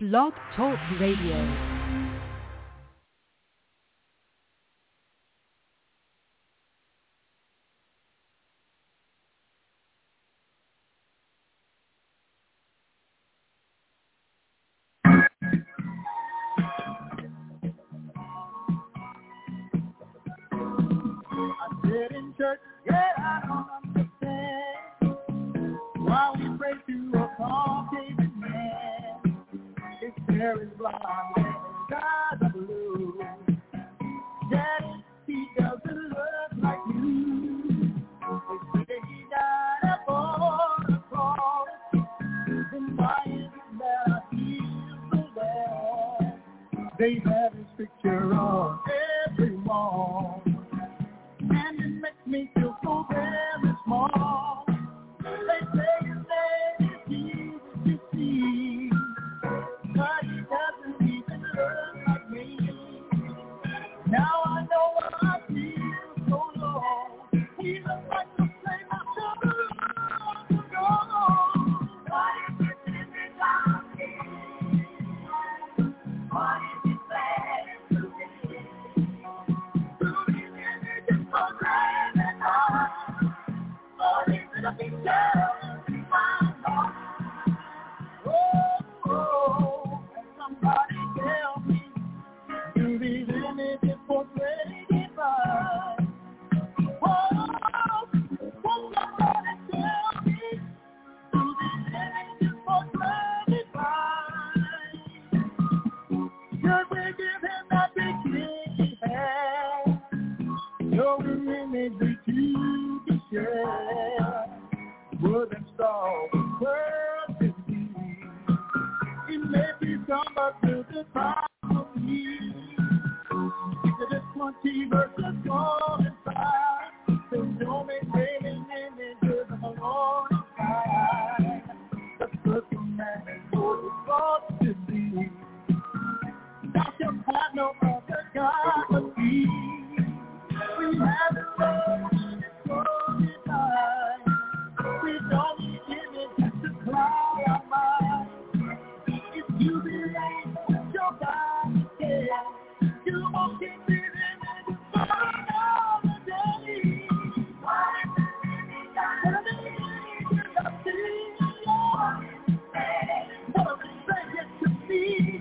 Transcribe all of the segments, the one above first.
Blog Talk Radio. In church, yeah, I don't understand why we pray to a Caucasian man. His hair is blonde and his eyes are blue. Daddy, he doesn't look like you. They say he died upon the cross. Then why is it that I feel so bad? They have his picture on every wall. And it makes me feel so very small. They say his name is Jesus, you see, but he doesn't even look like me. Now I know I feel so low. He looks like the flame I should have known. What is it in his eyes? What is his plan to be? Somebody tell me, do these images portray divine? Oh, somebody tell me, do these images portray divine? Should we give him that big thing he had? No image to share. Would install the world to be. It may be somewhat to the property. It's 20 verses all inside. So don't make any images of the Lord inside. The person man is what it's supposed to be. Thou shalt have no other God but thee. We have the Lord in His glory time. We don't need images to cry our mind. If you believe with your body, yeah, you won't keep it in for another day. What is the image I see? What is it to see?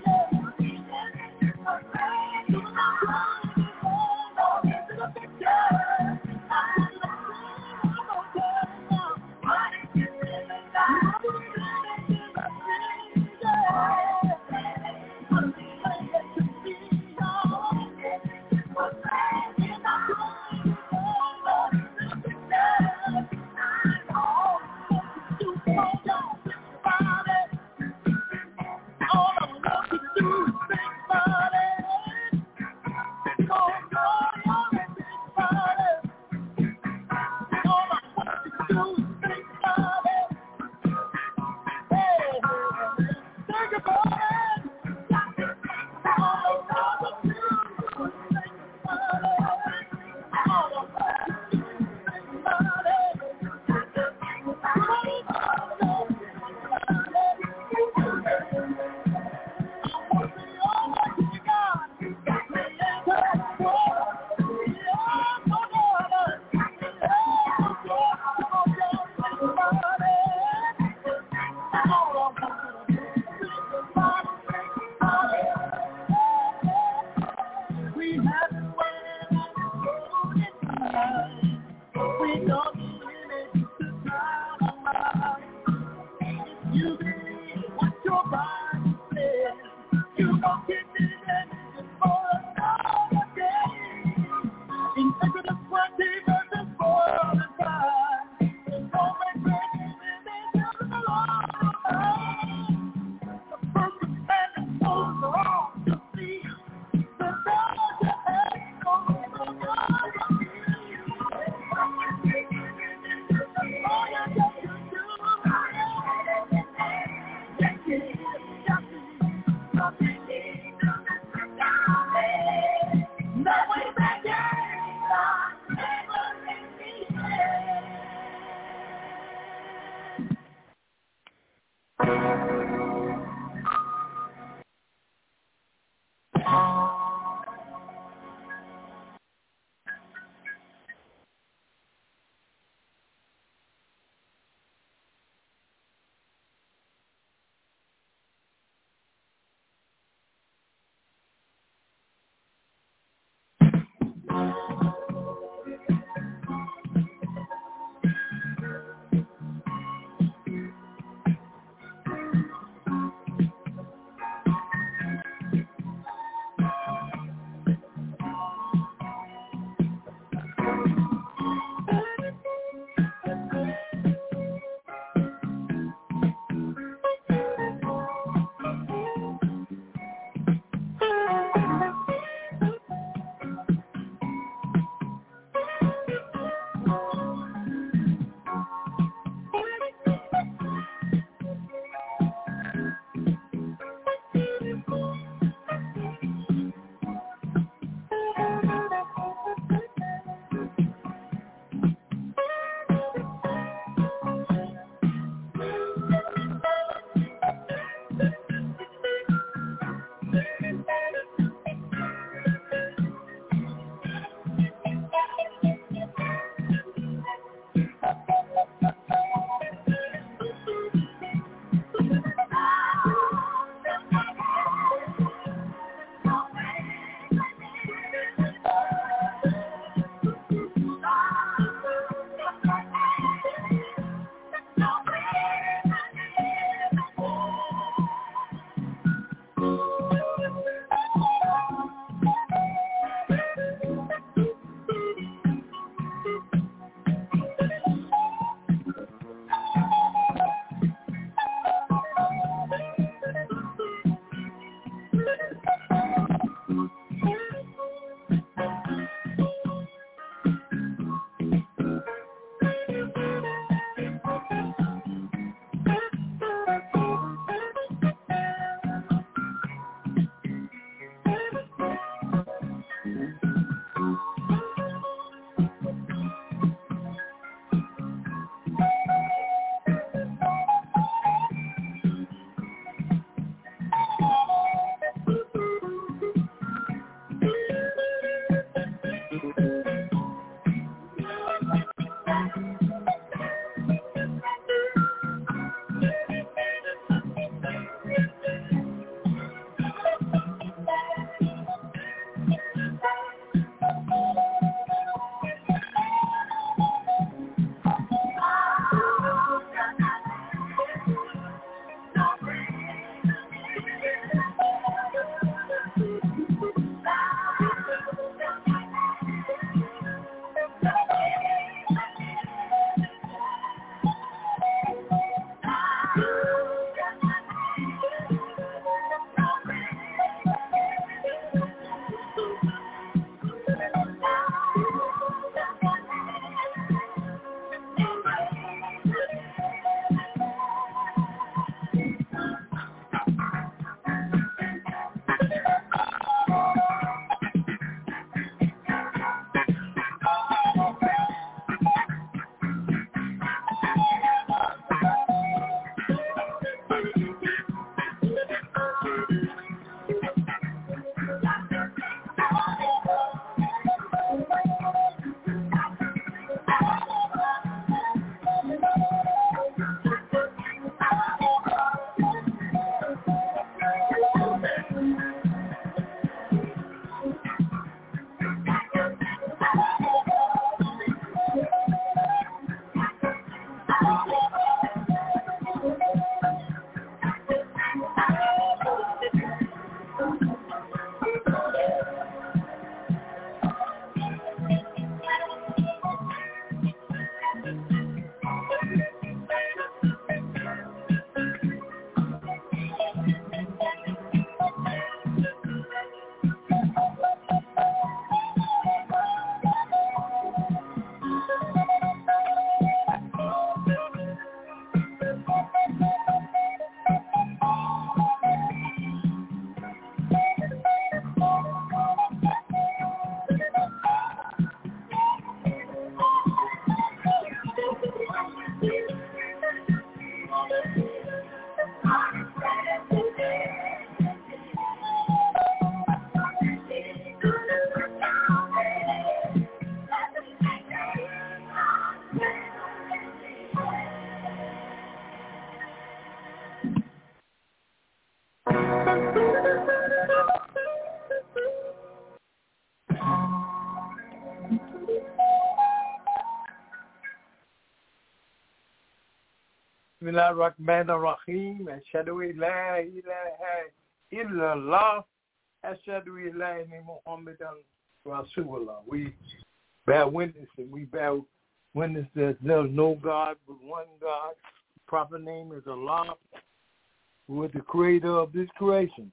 Rahman Rahim, Ashhadu la ilaha illallah, Ashhadu la Muhammadan Rasulullah. We bear witness and we bear witness that there's no God but one God. The proper name is Allah, who is the creator of this creation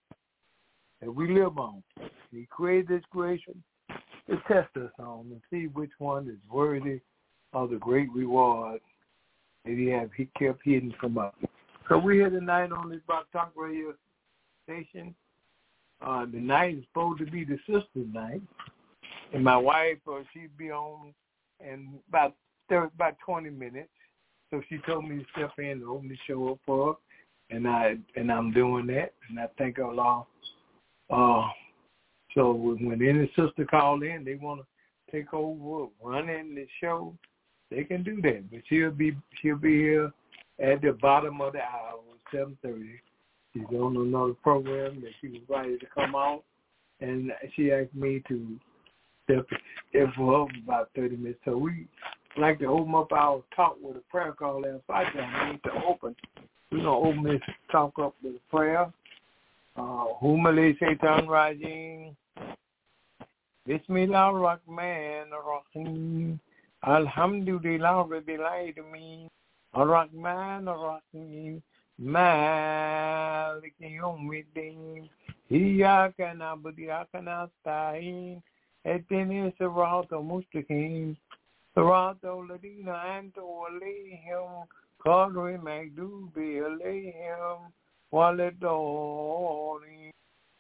that we live on. He created this creation to test us on and see which one is worthy of the great reward that he kept hidden from us. So we're here tonight on this Blog Talk Radio station. The night is supposed to be the sister night, and my wife, she'd be on in about 20 minutes. So she told me to step in and open the show up for her, and I'm doing that, and I thank Allah. So when any sister call in, they want to take over running the show, they can do that. But she'll be here at the bottom of the hour, 7:30. She's on another program that she was ready to come on, and she asked me to step in for her for about 30 minutes. So we like to open up our talk with a prayer call. Last Friday, we need to open. We're going to open this talk up with a prayer, Humali Satan Rajim. Bismillah Rahman Rahim. Alhamdulillah Rabbil Alamin. Ar-Rahman Ar-Rahim. Malik Yawmiddin. Iyyaka na'budu wa iyyaka nasta'in. Ihdinas siratal mustaqim. Siratal ladzina an'amta 'alaihim ghayril maghdubi 'alaihim waladdallin.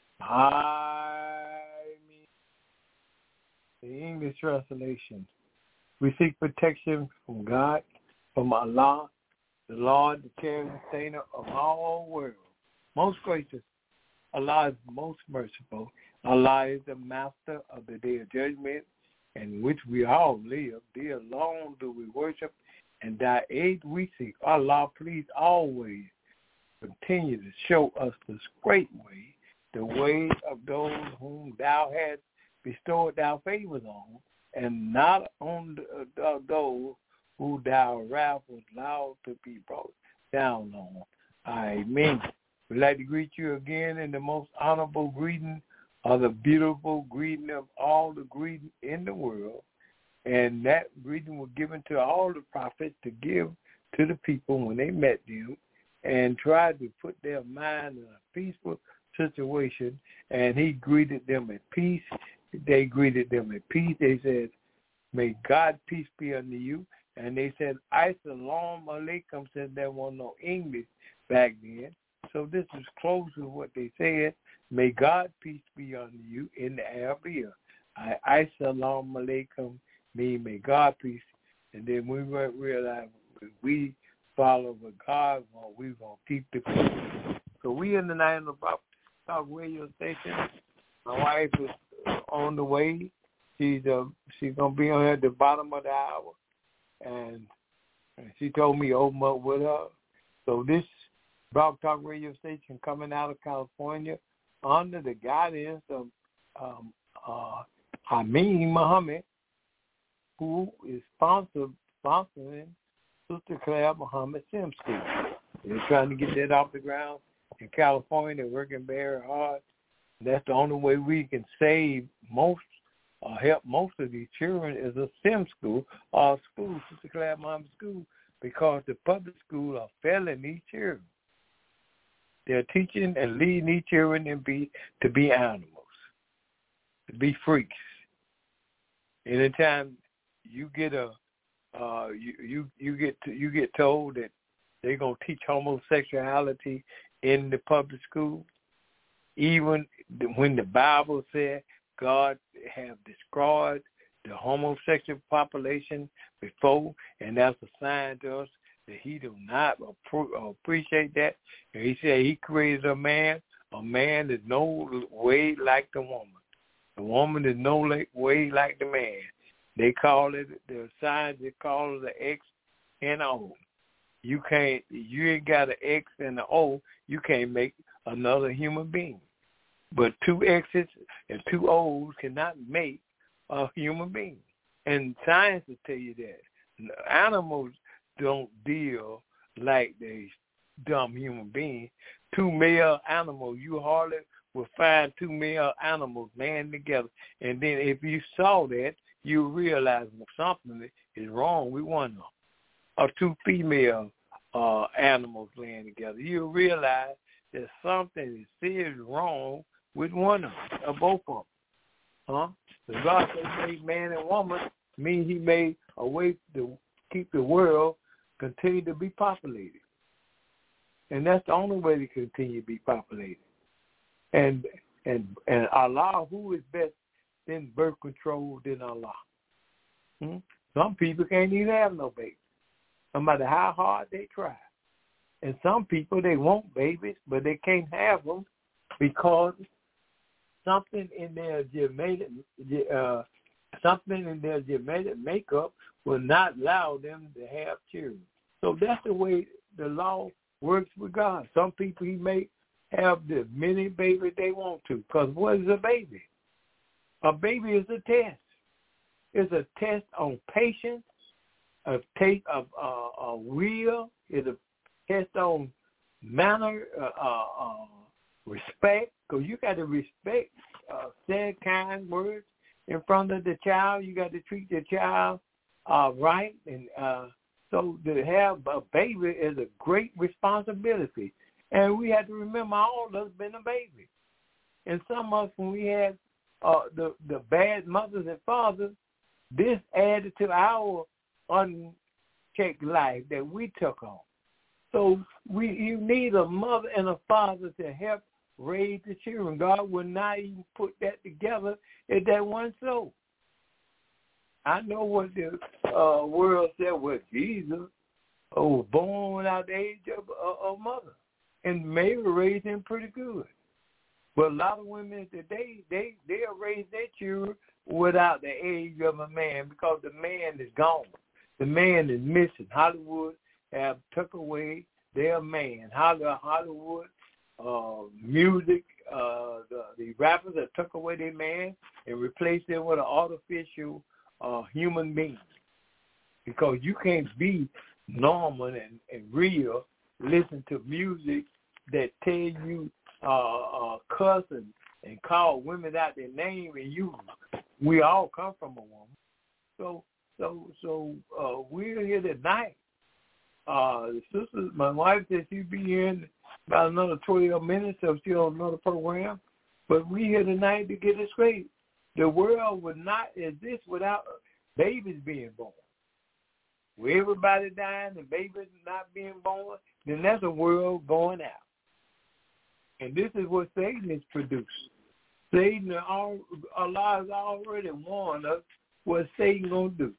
Amen. The English translation. We seek protection from God, from Allah, the Lord, the care and sustainer of all worlds. Most gracious, Allah is most merciful. Allah is the master of the day of judgment, in which we all live. There alone do we worship, and thy aid we seek. Allah, please always continue to show us the straight way, the way of those whom thou hast bestowed thy favors on, and not on those who thou wrath was allowed to be brought down on. Amen. We'd like to greet you again in the most honorable greeting, or the beautiful greeting of all the greeting in the world. And that greeting was given to all the prophets to give to the people when they met them and tried to put their mind in a peaceful situation. And he greeted them at peace. They greeted them at peace. They said, may God peace be unto you. And they said, Assalamu alaikum, since there was no English back then. So this is close to what they said. May God peace be unto you in the Arabic. Assalamu alaikum mean may God peace. And then we realize if we follow what God wants, we're going to keep the peace. So we in the 9 o'clock talk radio station. My wife is on the way. She's going to be on at the bottom of the hour. And she told me to open up with her. So this Blog Talk radio station coming out of California under the guidance of Hameen Muhammad, who is sponsoring Sister Claire Muhammad Sim School. They're trying to get that off the ground in California. They're working very hard. That's the only way we can save most or help most of these children is a STEM school or a school, Sister Claire Muhammad School, because the public schools are failing these children. They're teaching and leading these children to be animals, to be freaks. Anytime you get you get told that they're gonna teach homosexuality in the public school, even when the Bible said God have destroyed the homosexual population before, and that's a sign to us that he do not appreciate that. And he said he created a man is no way like the woman. The woman is no way like the man. They call it, the signs they call it the X and O. You ain't got an X and an O, you can't make another human being. But 2 X's and 2 O's cannot make a human being. And science will tell you that. Animals don't deal like they dumb human beings. 2 male animals, you hardly will find 2 male animals laying together. And then if you saw that, you realize something is wrong with one of them. Or 2 female animals laying together. You realize that something is seriously wrong with one of them, or both of them. The God that made man and woman means he made a way to keep the world continue to be populated. And that's the only way to continue to be populated. And Allah, who is best in birth control than Allah? Some people can't even have no babies, no matter how hard they try. And some people, they want babies, but they can't have them because something in their genetic makeup will not allow them to have children. So that's the way the law works with God. Some people, he may have the many babies they want to, because what is a baby? A baby is a test. It's a test on patience, a test of will. It's a test on manner, respect, because you got to respect said kind words in front of the child. You got to treat the child right. And so to have a baby is a great responsibility. And we have to remember all of us been a baby. And some of us, when we had the bad mothers and fathers, this added to our unchecked life that we took on. So you need a mother and a father to help raise the children. God will not even put that together in that one soul. I know what the world said was Jesus was born out the age of a mother. And Mary raised him pretty good. But a lot of women today, they'll raise their children without the age of a man because the man is gone. The man is missing. Hollywood have took away their man. Hollywood music, the rappers have took away their man and replaced them with an artificial human being. Because you can't be normal and real, listen to music that tell you cuss and call women out their name, and we all come from a woman. So we're here tonight. The sisters, my wife said she'd be here in about another 12 minutes, so she's on another program. But we're here tonight to get it straight. The world would not exist without babies being born. With everybody dying and babies not being born, then that's a world going out. And this is what Satan has produced. Satan, Allah has already warned us what Satan going to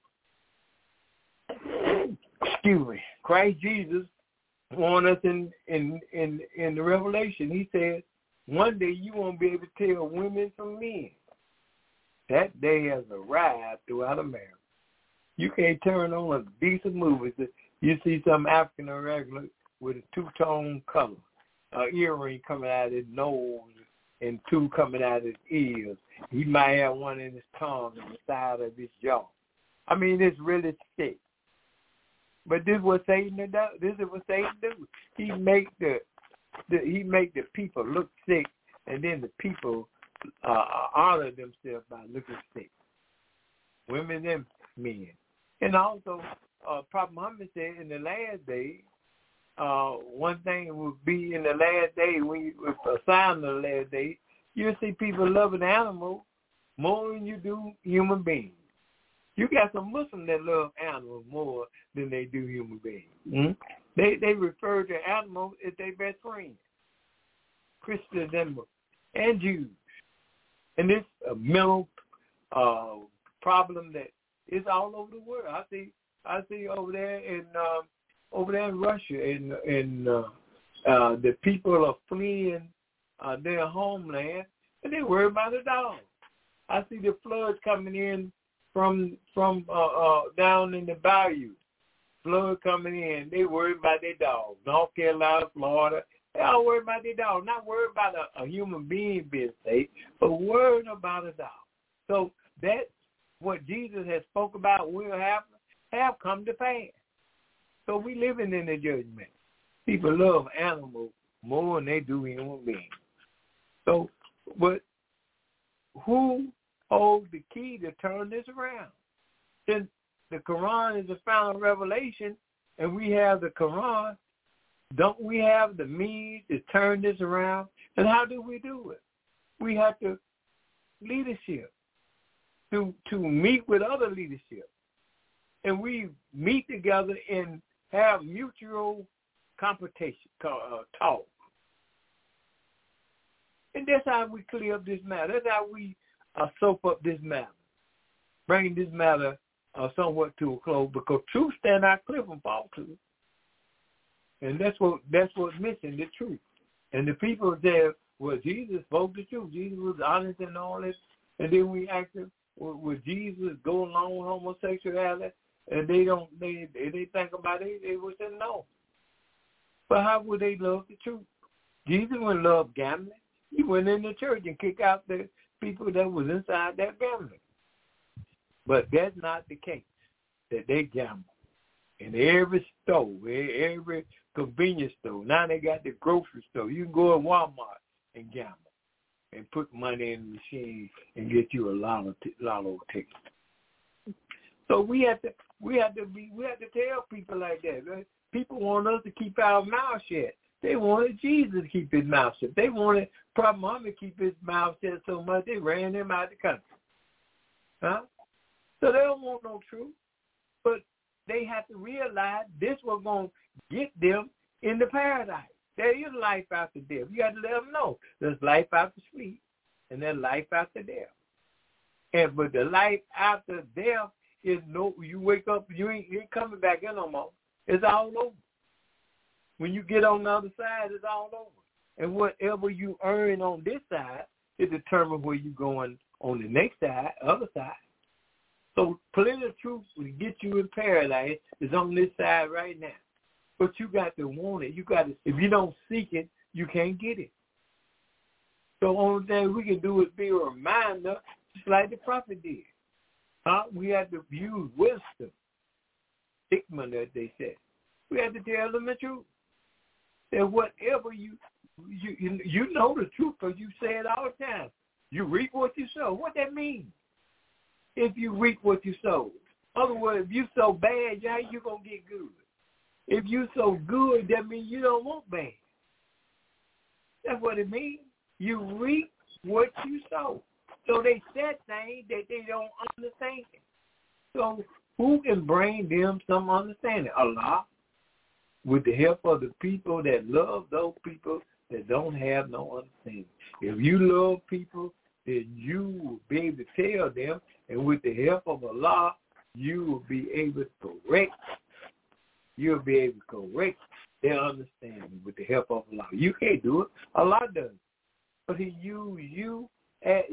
do. Excuse me. Christ Jesus warned us in the Revelation. He said, one day you won't be able to tell women from men. That day has arrived throughout America. You can't turn on a decent movie. You see some African American with a two-tone color, an earring coming out of his nose and two coming out of his ears. He might have one in his tongue and the side of his jaw. I mean, it's really sick. But this is what Satan does. This is what Satan does. He make the people look sick, and then the people honor themselves by looking sick. Women and men. And also, Prophet Muhammad said in the last days, one thing will be in the last day, when you assign the last day, you'll see people loving animals more than you do human beings. You got some Muslims that love animals more than they do human beings. Mm-hmm. They refer to animals as their best friends, Christians and Jews. And this mental problem that is all over the world. I see over there in Russia, and the people are fleeing their homeland, and they worry about the dogs. I see the floods coming in from down in the bayou. Flood coming in, they worry about their dogs. North Carolina, Florida, they all worry about their dog. Not worried about a human being being safe, but worried about a dog. So that's what Jesus has spoke about will happen, have come to pass. So we living in the judgment. People love animals more than they do human beings. So, but who holds the key to turn this around? Since the Quran is the final revelation, and we have the Quran, don't we have the means to turn this around? And how do we do it? We have to leadership, to meet with other leadership. And we meet together and have mutual competition, talk. And that's how we clear up this matter. That's how we soap up this matter, bring this matter somewhat to a close, because truth stand out clear from falsehood. And that's what's missing, the truth. And the people there, well, Jesus spoke the truth. Jesus was honest and all this. And then we asked him, would Jesus go along with homosexuality? And they think about it, they would say no. But how would they love the truth? Jesus wouldn't love gambling. He went in the church and kicked out the people that was inside that gambling. But that's not the case, that they gamble. In every store, every convenience store. Now they got the grocery store. You can go to Walmart and gamble and put money in the machine and get you a lotto ticket. So we have to tell people like that. Right? People want us to keep our mouth shut. They wanted Jesus to keep his mouth shut. They wanted Prophet Muhammad to keep his mouth shut so much they ran him out of the country. Huh? So they don't want no truth. But they have to realize this was going to get them in the paradise. There is life after death. You got to let them know there's life after sleep and there's life after death. But the life after death is you wake up, you ain't coming back in no more. It's all over. When you get on the other side, it's all over. And whatever you earn on this side, it determines where you're going on the next side, other side. So plenty of truth to get you in paradise is on this side right now. But you got to want it. You got to. If you don't seek it, you can't get it. So the only thing we can do is be a reminder, just like the prophet did. We have to use wisdom, hikmah, that they said. We have to tell them the truth. That whatever you know the truth, because you say it all the time. You reap what you sow. What that mean? If you reap what you sow. In other words, if you sow bad, how you going to get good? If you sow good, that means you don't want bad. That's what it means. You reap what you sow. So they said things that they don't understand. So who can bring them some understanding? Allah, with the help of the people that love those people that don't have no understanding. If you love people, then you will be able to tell them, and with the help of Allah, you will be able to correct. You'll be able to correct their understanding with the help of Allah. You can't do it. Allah does. But He used you as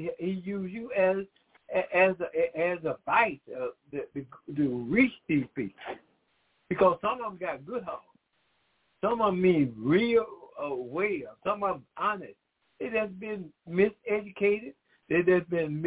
a vice to reach these people, because some of them got good hearts. Some of them mean real well. Some of them honest. It has been miseducated. It has been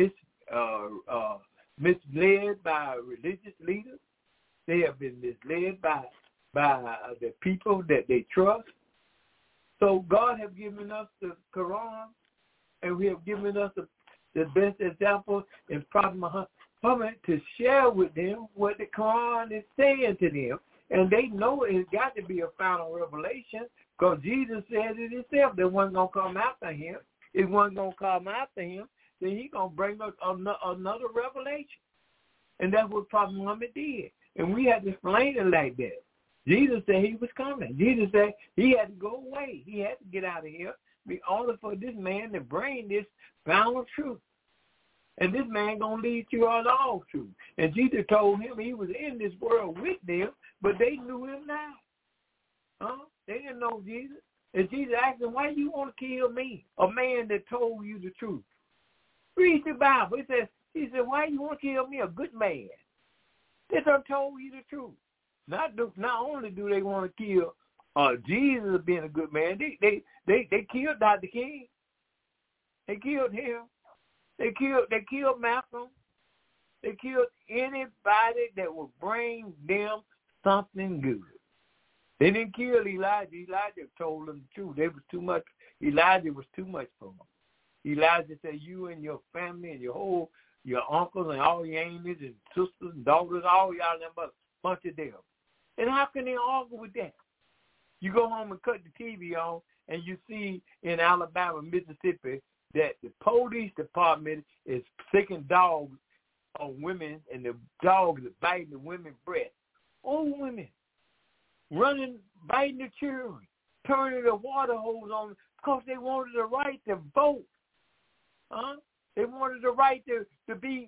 misled by religious leaders. They have been misled by the people that they trust. So God has given us the Quran, and we have given us the best example in Prophet Muhammad to share with them what the Quran is saying to them. And they know it's got to be a final revelation, because Jesus said it himself. There wasn't going to come after him. It wasn't going to come after him. Then he's going to bring us another revelation. And that's what Prophet Muhammad did. And we had to explain it like that. Jesus said he was coming. Jesus said he had to go away. He had to get out of here in order for this man to bring this final truth. And this man going to lead you on all truth. And Jesus told him he was in this world with them, but they knew him now. They didn't know Jesus. And Jesus asked him, why you want to kill me, a man that told you the truth? Read the Bible. He said, why you want to kill me, a good man? They done told you the truth. Not only do they want to kill Jesus being a good man, they killed Dr. King. They killed him. They killed Malcolm. They killed anybody that would bring them something good. They didn't kill Elijah. Elijah told them the truth. They was too much. Elijah was too much for them. Elijah said, you and your family and your uncles and all your aunties and sisters and daughters, all y'all them a bunch of them. And how can they argue with that? You go home and cut the TV on, and you see in Alabama, Mississippi, that the police department is sicking dogs on women, and the dogs are biting the women's breath. Old women running, biting the children, turning the water hose on because they wanted the right to vote. They wanted the right to be.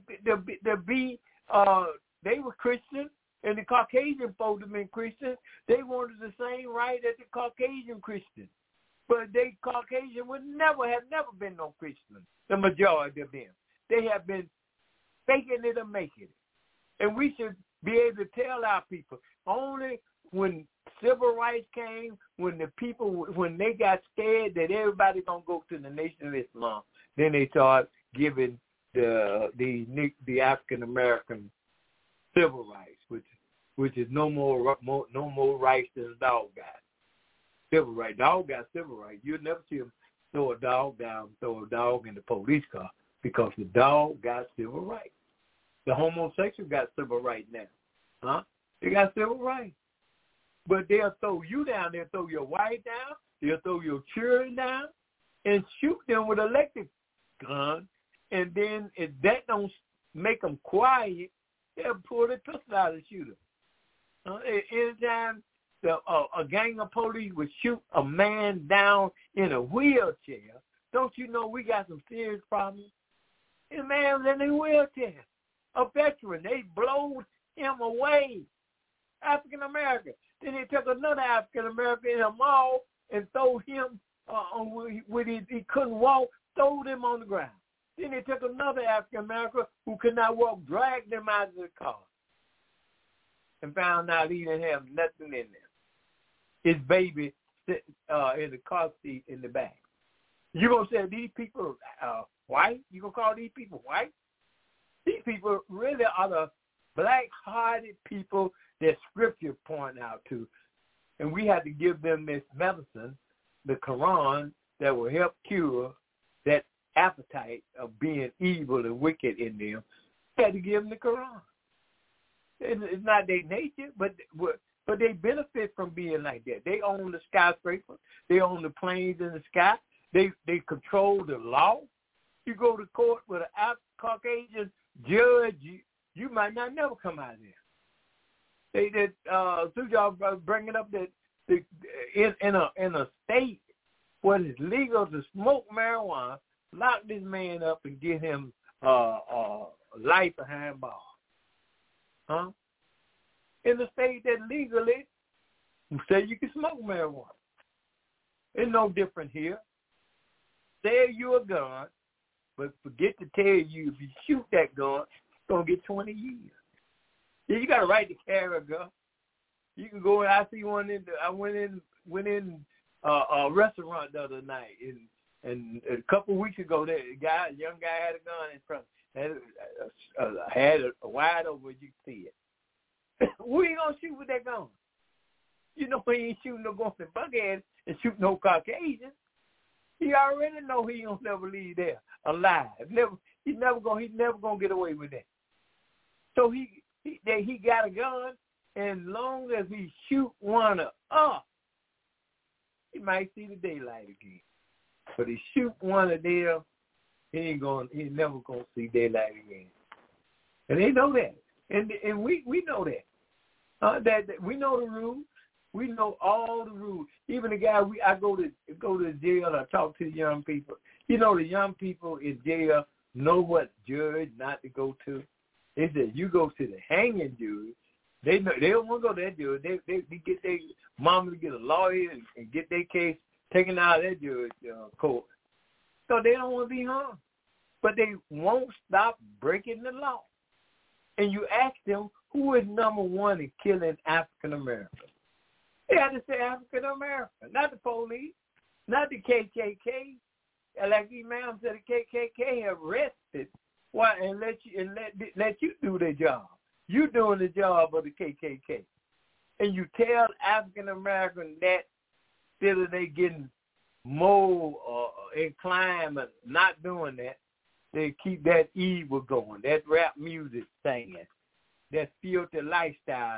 They were Christian, and the Caucasian folks have been Christian. They wanted the same right as the Caucasian Christians. But they Caucasian have never been no Christian, the majority of them. They have been faking it or making it. And we should be able to tell our people, only when civil rights came, when they got scared that everybody going to go to the Nation of Islam, then they started giving the African-American civil rights, which is no more rights than a dog got. Civil rights. Dog got civil rights. You'll never see throw a dog down, throw a dog in the police car because the dog got civil rights. The homosexual got civil rights now. Huh? They got civil rights. But they'll throw you down. They'll throw your wife down. They'll throw your children down and shoot them with an electric gun. And then if that don't make them quiet, they'll pull their pistol out and shoot them. Anytime a gang of police would shoot a man down in a wheelchair, don't you know we got some serious problems? The man was in a wheelchair, a veteran. They blowed him away, African American. Then they took another African American in a mall and threw him when he couldn't walk, threw him on the ground. Then they took another African American who could not walk, dragged him out of the car, and found out he didn't have nothing in there. His baby in the car seat in the back. You gonna say these people white? You gonna call these people white? These people really are the black-hearted people that Scripture point out to, and we had to give them this medicine, the Quran, that will help cure that appetite of being evil and wicked in them. We had to give them the Quran. It's not their nature, but they benefit from being like that. They own the skyscraper. They own the planes in the sky. They control the law. You go to court with a Caucasian judge, you might not never come out of there. Y'all bringing up that in a state where it's legal to smoke marijuana, lock this man up and get him life behind bars. Huh? In the state that legally say you can smoke marijuana. It's no different here. Sell you a gun, but forget to tell you if you shoot that gun, it's gonna get 20 years. Yeah, you got a right to carry a gun. You can go. I see one I went in a restaurant the other night, and a couple of weeks ago, a young guy had a gun in front. Had a wide open. You can see it. Who are you gonna shoot with that gun? You know he ain't shooting no guns in Buckhead and shoot no Caucasian. He already know he don't never leave there alive. He's never gonna get away with that. So he got a gun, and long as he shoot one up, he might see the daylight again. But he shoot one of them, he never gonna see daylight again. And they know that, and we know that. That we know the rules. We know all the rules. Even the guy I go to jail. I talk to the young people. You know, the young people in jail know what judge not to go to. They said you go to the hanging judge. They don't want to go to that judge. They get their mama to get a lawyer and get their case taken out of that judge court. So they don't want to be hung, but they won't stop breaking the law. And you ask them, who is number one in killing African Americans? They had to say African American, not the police, not the KKK. Like Imam said, the KKK have rested. Why? And let you do their job. You doing the job of the KKK, and you tell African American that instead of they getting more inclined but not doing that, they keep that evil going, that rap music singing, that filthy lifestyle.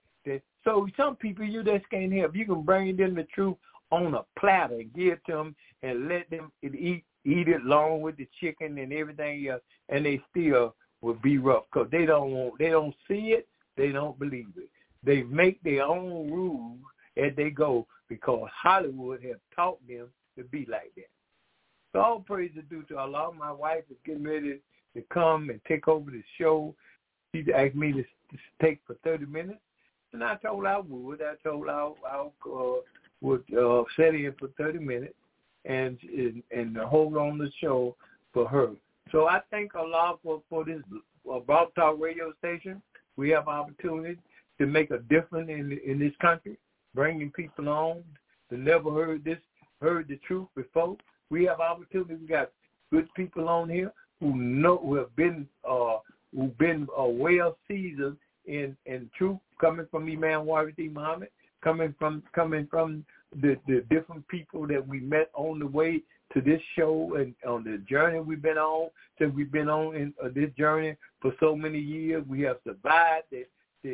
So some people you just can't help. You can bring them the truth on a platter and give it to them and let them eat it along with the chicken and everything else, and they still will be rough because they don't see it, they don't believe it. They make their own rules as they go because Hollywood have taught them to be like that. So all praise is due to Allah. My wife is getting ready to come and take over the show. She asked me to take for 30 minutes, and I told her I would. I told her I would set in for 30 minutes and hold on the show for her. So I thank Allah for this Blog Talk radio station. We have opportunity to make a difference in this country, bringing people on that never heard the truth before. We have opportunity. We got good people on here who have been well seasoned in truth, coming from Imam Warith Muhammad, coming from the different people that we met on the way to this show and on the journey we've been on. Since we've been on in this journey for so many years, we have survived the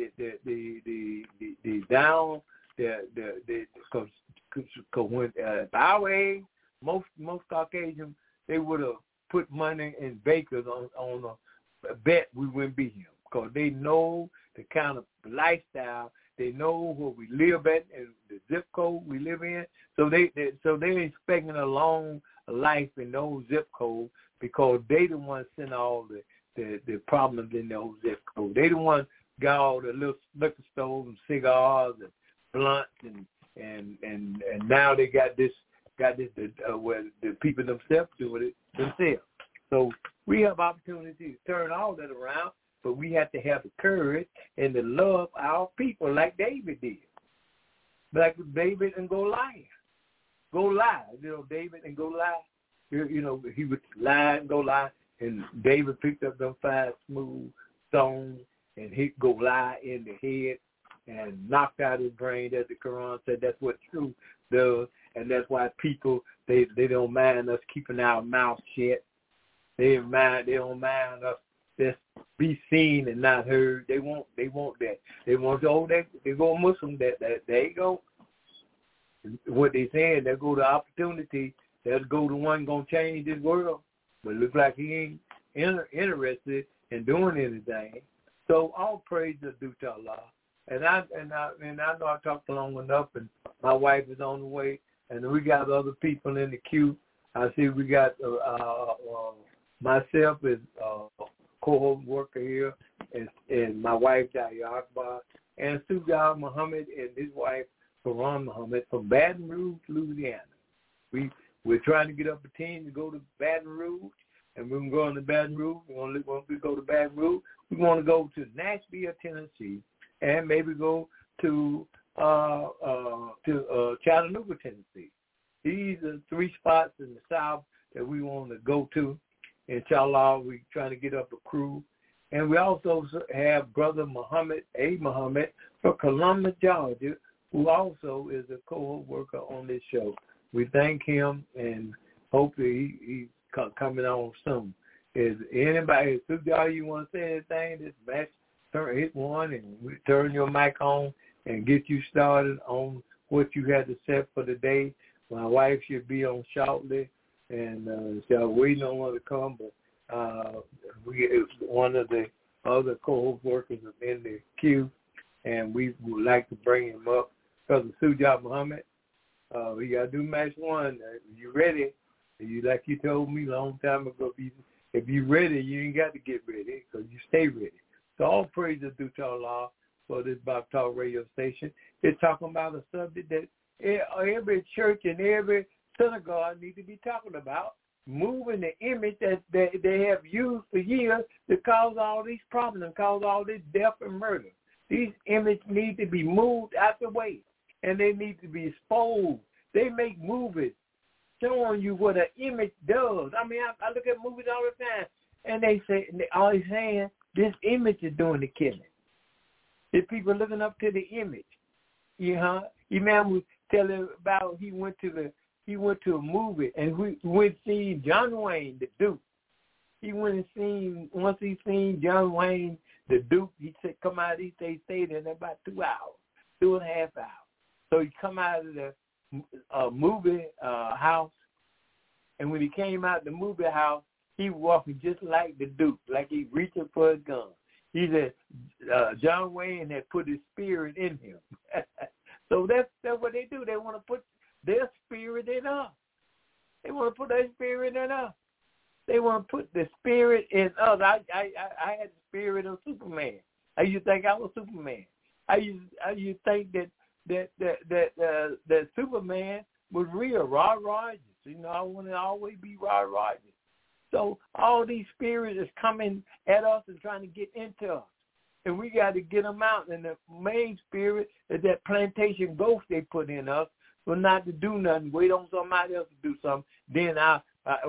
down because when our age, most Caucasians, they would have put money in bakers on a bet we wouldn't be here because they know the kind of lifestyle. They know where we live at and the zip code we live in. So they're expecting a long life in those zip codes because they the ones send all the problems in those zip codes. They the ones got all the little liquor stores and cigars and blunts and now they got this where the people themselves doing it themselves. So we have opportunity to turn all that around. But we have to have the courage and to love our people like David did. Like David and Goliath. David and Goliath. He would lie and go lie. And David picked up them 5 smooth stones and hit Goliath in the head and knocked out his brain, as the Quran said. That's what truth does. And that's why people, they don't mind us keeping our mouth shut. They don't mind us just be seen and not heard. They want that. They want they go Muslim that they go. What they saying, they go to opportunity. They'll go to one gonna change this world. But it looks like he ain't interested in doing anything. So all praise is due to Allah. And I know I talked long enough, and my wife is on the way, and we got other people in the queue. I see we got myself is co-host worker here, and my wife Jaya Akbar, and Sujal Muhammad and his wife Faran Muhammad from Baton Rouge, Louisiana. We're trying to get up a team to go to Baton Rouge, and we're going to Baton Rouge. Once we go to Baton Rouge, we want to go to Nashville, Tennessee, and maybe go to Chattanooga, Tennessee. These are 3 spots in the South that we want to go to. Inshallah, we're trying to get up a crew. And we also have Brother Muhammad from Columbus, Georgia, who also is a co-host worker on this show. We thank him and hopefully he's coming on soon. Is anybody, Sujal, you want to say anything? This match, hit one and we turn your mic on and get you started on what you had to say for the day. My wife should be on shortly. And so waiting on one to come, but one of the other co-host workers is in the queue, and we would like to bring him up. Brother Sujal Muhammad, we got to do match 1. You ready? Like you told me a long time ago, if you're ready, you ain't got to get ready because you stay ready. So all praise is due to Allah for this Bob Talk radio station. They're talking about a subject that every church and every synagogue need to be talking about, moving the image that they have used for years to cause all these problems, cause all this death and murder. These images need to be moved out the way, and they need to be exposed. They make movies showing you what an image does. I mean, I look at movies all the time, and they say, all they're saying, this image is doing the killing. The people looking up to the image. Imam was telling about he went to a movie and we went to see John Wayne, the Duke. He went and once he seen John Wayne, the Duke, he said, come out, he stayed there about 2 hours, 2.5 hours. So he come out of the movie house, and when he came out the movie house, he walking just like the Duke, like he reaching for his gun. He said, John Wayne had put his spirit in him. So that's what they do. They want to put their spirit in us. They want to put their spirit in us. They want to put the spirit in us. I had the spirit of Superman. I used to think I was Superman. I used to think that Superman was real, Rod Rogers. I want to always be Rod Rogers. So all these spirits is coming at us and trying to get into us. And we got to get them out. And the main spirit is that plantation ghost they put in us for not to do nothing. Wait on somebody else to do something. Then I'll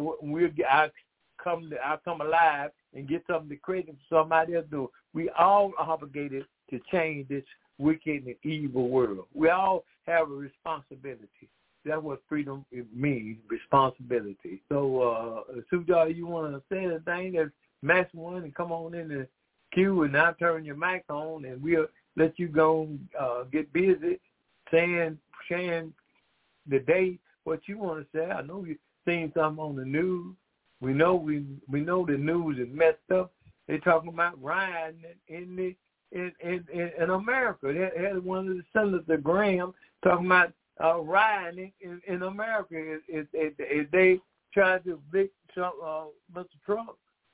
come alive and get something to credit for somebody else to do. We all are obligated to change this wicked and evil world. We all have a responsibility. that's what freedom means, responsibility. So, Sujal, you want to say anything that's match one and come on in the queue and now turn your mic on and we'll let you go get busy sharing the day what you want to say. I know you've seen something on the news. We know the news is messed up. They're talking about rioting in America. They had one of the senators, Graham, talking about rioting in America. If they tried to evict Mr. Trump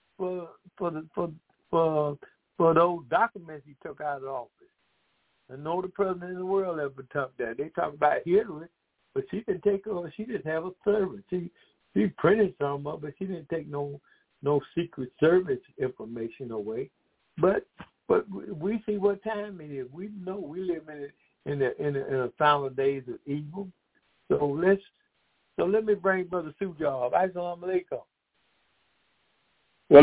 for those documents he took out of office. And no the president in the world ever took that. They talk about Hillary, but she didn't she didn't have a servant. She printed some of it, but she didn't take no Secret Service information away. But we see what time it is. We know we live in the final days of evil. So let me bring Brother Sujal. Assalamu alaikum. Well,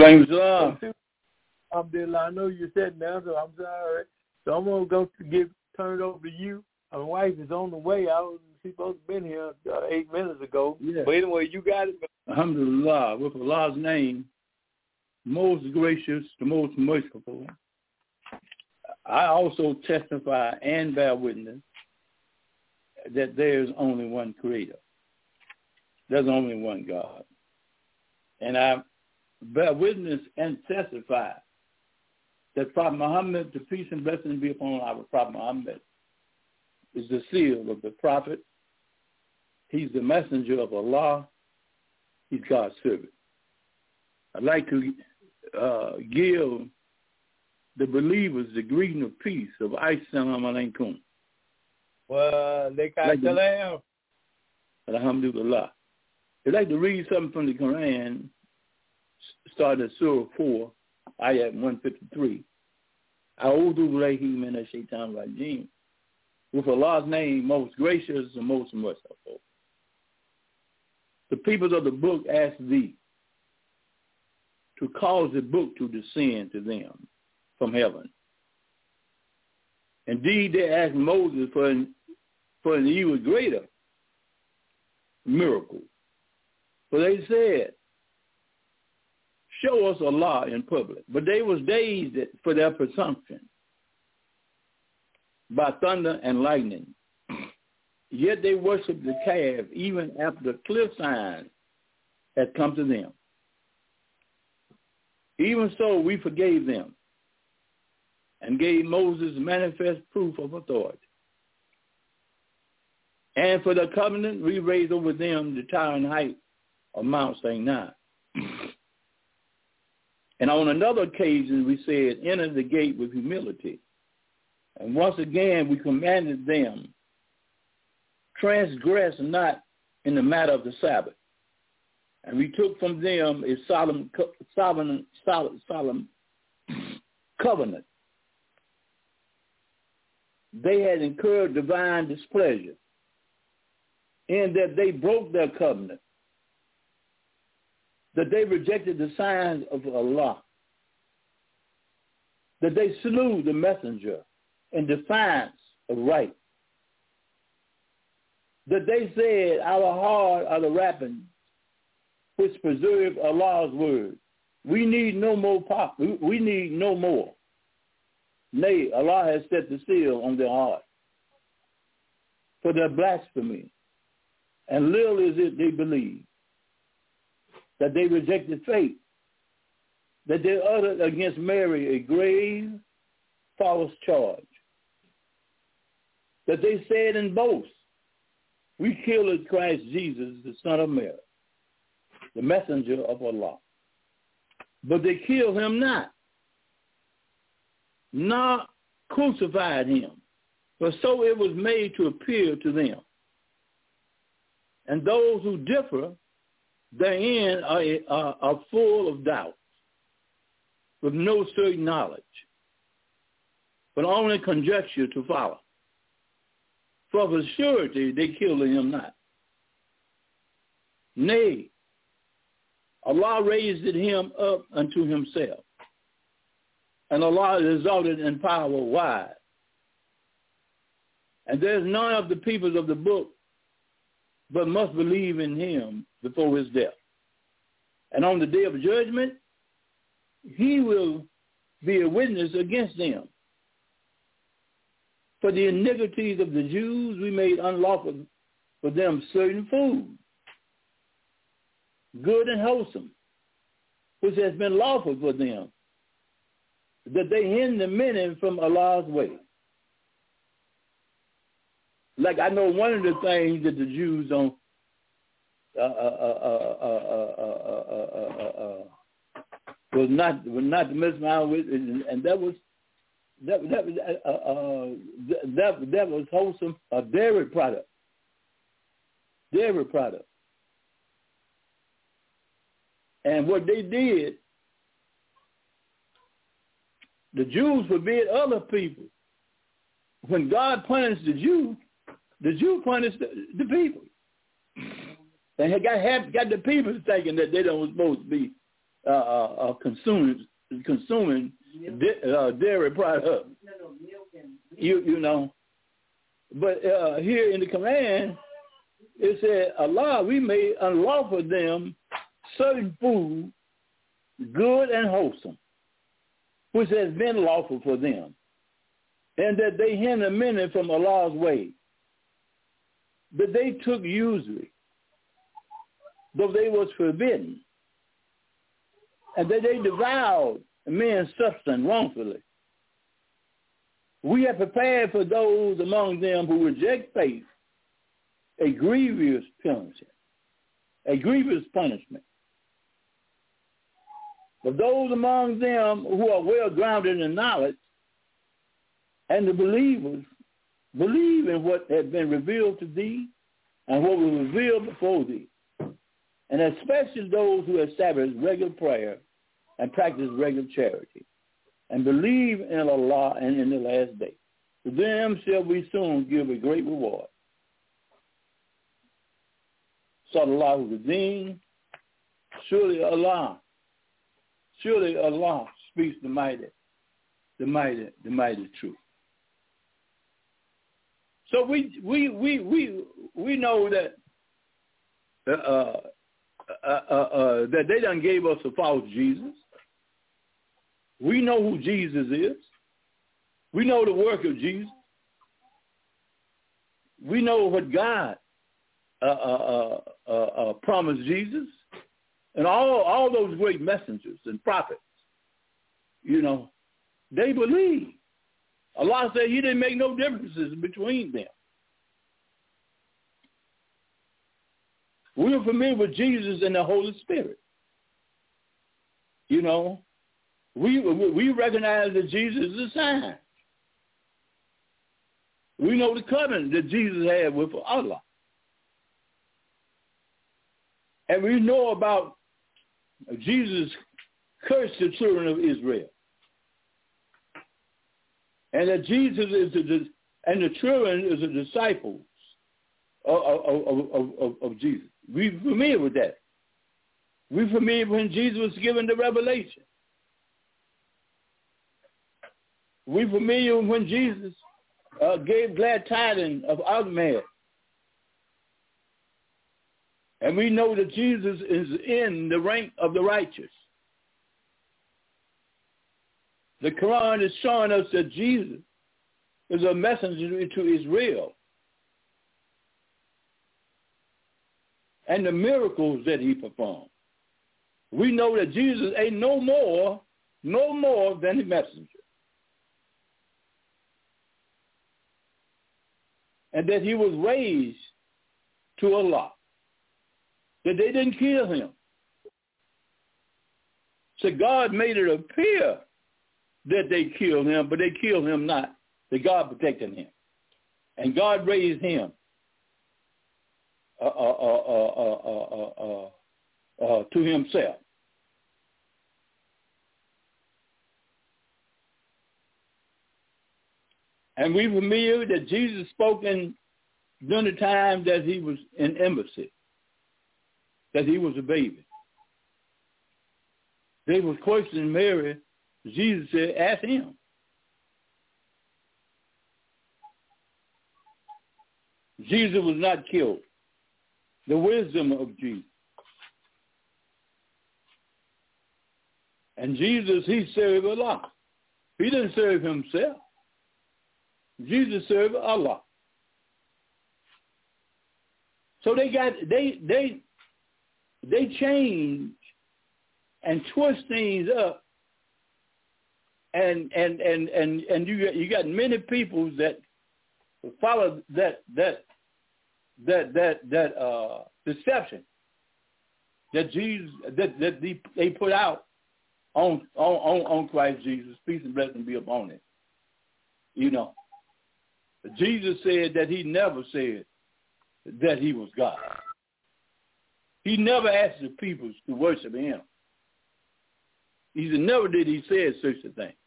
I know you're sitting there, so I'm sorry. So I'm going to turn it over to you. My wife is on the way. She's supposed to have been here 8 minutes ago. Yeah. But anyway, you got it. Alhamdulillah, with Allah's name, most gracious, the most merciful. I also testify and bear witness that there is only one Creator. There's only one God. And I bear witness and testify that Prophet Muhammad, the peace and blessings be upon our Prophet Muhammad, is the seal of the prophet. He's the messenger of Allah. He's God's servant. I'd like to give the believers the greeting of peace of Assalamu alaikum. Wa alaikum salam. Alhamdulillah. I'd like to read something from the Quran, starting at Surah 4, Ayat 153. A'udhu billahi minash shaitanir rajim. With Allah's name, most gracious and most merciful. The people of the book ask thee to cause the book to descend to them from heaven. Indeed, they asked Moses for an even greater miracle. For they said, show us Allah in public. But they was dazed for their presumption by thunder and lightning. Yet they worshiped the calf even after the clear sign had come to them. Even so, we forgave them and gave Moses manifest proof of authority. And for the covenant, we raised over them the towering height of Mount Sinai. And on another occasion, we said, enter the gate with humility. And once again, we commanded them, transgress not in the matter of the Sabbath. And we took from them a solemn covenant. They had incurred divine displeasure in that they broke their covenant, that they rejected the signs of Allah, that they slew the messenger in defiance of right, that they said, our heart are the wrappings which preserve Allah's word. We need no more we need no more. Nay, Allah has set the seal on their heart for their blasphemy. And little is it they believe, that they rejected faith, that they uttered against Mary a grave false charge, that they said in boast, we killed Christ Jesus, the Son of Mary, the messenger of Allah. But they killed him not, nor crucified him, but so it was made to appear to them. And those who differ therein are full of doubt, with no certain knowledge, but only conjecture to follow. For of a surety they killed him not. Nay, Allah raised him up unto himself, and Allah exalted in power wide. And there's none of the peoples of the book but must believe in him before his death. And on the day of judgment, he will be a witness against them. For the iniquities of the Jews, we made unlawful for them certain food, good and wholesome, which has been lawful for them, that they hinder many from Allah's way. Like I know one of the things that the Jews don't was not to mess around with, and that was wholesome, a dairy product. And what they did, the Jews forbid other people. When God punished the Jew punished the people. And he got the people thinking that they don't supposed to be consuming dairy products. You know. But here in the command, it said, Allah, we made unlawful for them certain food, good and wholesome, which has been lawful for them, and that they hinder many from Allah's way. But they took usury, though they was forbidden, and that they devoured men's substance wrongfully. We have prepared for those among them who reject faith a grievous punishment. But those among them who are well grounded in knowledge and the believers believe in what has been revealed to thee and what was revealed before thee, and especially those who establish regular prayer and practice regular charity and believe in Allah and in the last day. To them shall we soon give a great reward. Sallallahu Razim. Surely Allah speaks the mighty truth. So we know that that they done gave us a false Jesus. We know who Jesus is. We know the work of Jesus. We know what God promised Jesus, and all those great messengers and prophets. You know, they believe. Allah said he didn't make no differences between them. We are familiar with Jesus and the Holy Spirit. You know, we recognize that Jesus is a sign. We know the covenant that Jesus had with Allah. And we know about Jesus cursed the children of Israel. And that Jesus and the children is the disciples of Jesus. We're familiar with that. We're familiar when Jesus was given the revelation. We're familiar when Jesus gave glad tidings of Ahmed. And we know that Jesus is in the rank of the righteous. The Quran is showing us that Jesus is a messenger to Israel. And the miracles that he performed. We know that Jesus ain't no more than a messenger. And that he was raised to Allah. That they didn't kill him. So God made it appear that they killed him, but they killed him not. That God protected him. And God raised him to himself. And we familiar that Jesus spoke during the time that he was in embassy, that he was a baby. They was questioning Mary. Jesus said, ask him. Jesus was not killed. the wisdom of Jesus. And Jesus, he served Allah. He didn't serve himself. Jesus served Allah. So they change and twist things up, and you got many people that follow that deception that Jesus that they put out on Christ Jesus. Peace and blessing be upon him. You know, Jesus said that he never said that he was God. He never asked the people to worship him. He said, never did he say such a thing.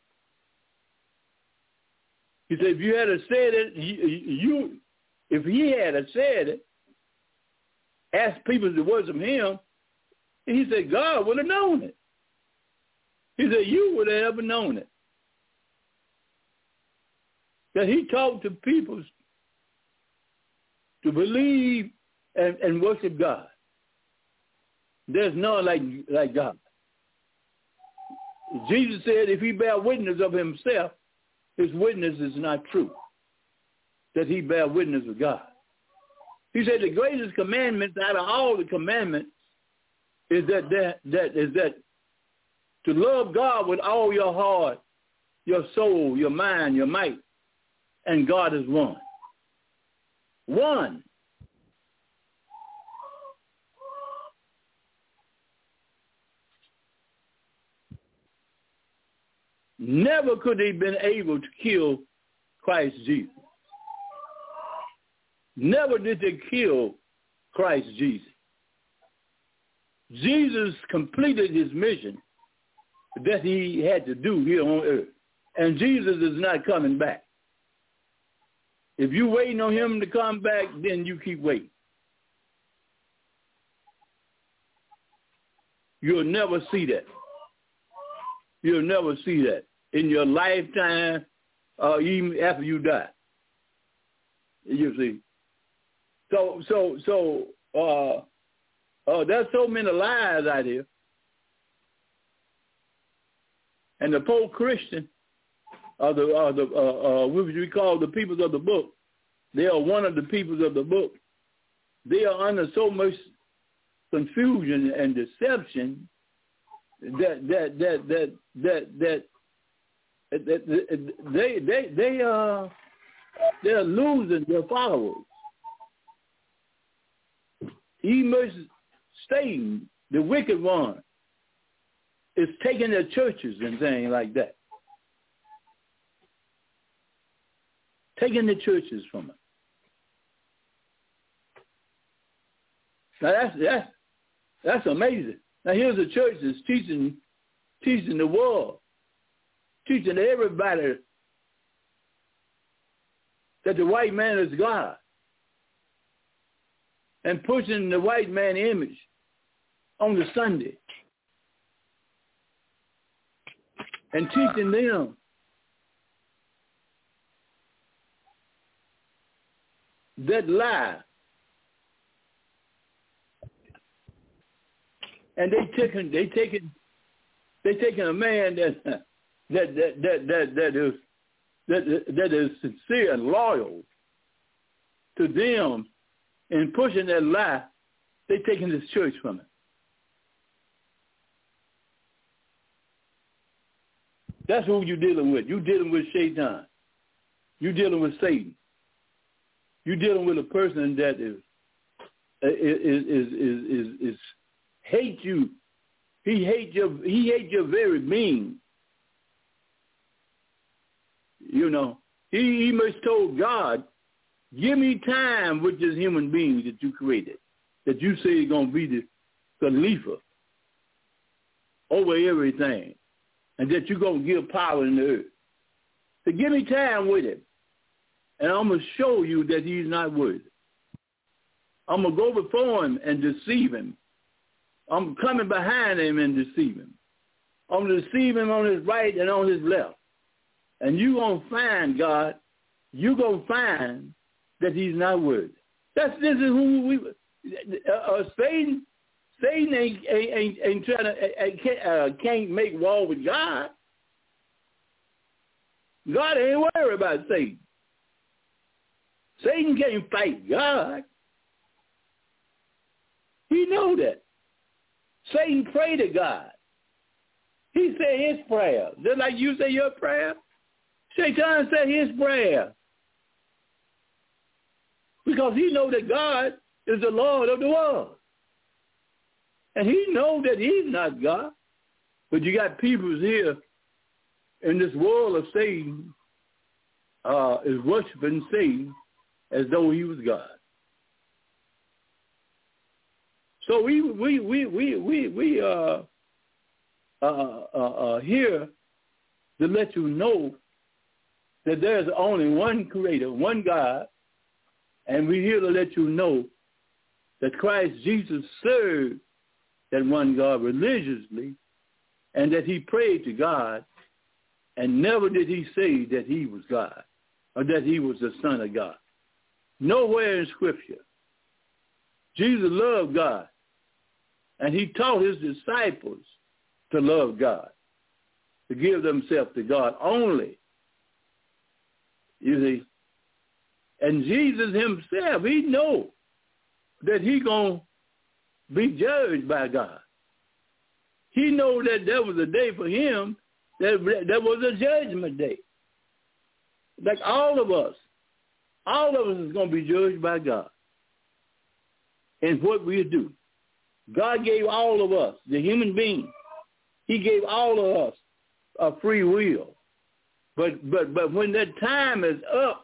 He said, if you had said it, if he had said it, asked people to worship him, he said, God would have known it. He said, you would have ever known it. That he taught the people to believe and worship God. There's none like God. Jesus said if he bear witness of himself, his witness is not true. That he bear witness of God. He said the greatest commandment out of all the commandments is that to love God with all your heart, your soul, your mind, your might, and God is one. One. Never could they have been able to kill Christ Jesus. Never did they kill Christ Jesus. Jesus completed his mission that he had to do here on earth. And Jesus is not coming back. If you're waiting on him to come back, then you keep waiting. You'll never see that. You'll never see that in your lifetime or even after you die. You see. So there's so many lies out here. And the post-Christian, what we call the peoples of the book, they are one of the peoples of the book. They are under so much confusion and deception that they're losing their followers. Even Satan, the wicked one, is taking their churches and things like that. Taking the churches from them. Now that's amazing. Now here's a church that's teaching the world, teaching everybody that the white man is God, and pushing the white man image on the Sunday, and teaching them that lie. And they taking a man that is sincere and loyal to them, and pushing that lie. They taking this church from it. That's who you're dealing with. You're dealing with Shaitan. You're dealing with Satan. You're dealing with a person that is hate you. He hates your very being. You know, he must told God, give me time with this human being that you created, that you say is going to be the Khalifa over everything, and that you're going to give power in the earth. So give me time with him, and I'm going to show you that he's not worthy. I'm going to go before him and deceive him. I'm coming behind him and deceive him. I'm going to deceive him on his right and on his left. And you're going to find, God, you're going to find that he's not worthy. This is who Satan ain't trying to can't make war with God. God ain't worried about Satan. Satan can't fight God. He know that. Satan pray to God. He said his prayer. Just like you say your prayer, Satan said his prayer. Because he know that God is the Lord of the world. And he know that he's not God. But you got people here in this world of Satan is worshiping Satan as though he was God. So we here to let you know that there's only one Creator, one God, and we're here to let you know that Christ Jesus served that one God religiously, and that he prayed to God, and never did he say that he was God or that he was the Son of God. Nowhere in Scripture. Jesus loved God, and he taught his disciples to love God, to give themselves to God only. You see? And Jesus himself, he know that he going to be judged by God. He know that there was a day for him, that was a judgment day. Like all of us is going to be judged by God in what we do. God gave all of us, the human beings, he gave all of us a free will. But when that time is up,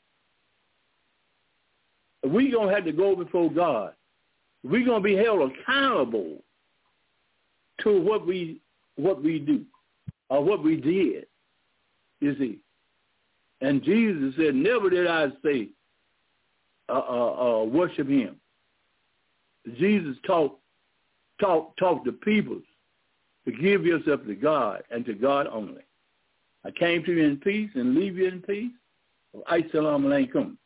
we're going to have to go before God. We're going to be held accountable to what we do or what we did, you see. And Jesus said, never did I say worship him. Jesus taught the people to give yourself to God and to God only. I came to you in peace and leave you in peace. Assalamu alaikum.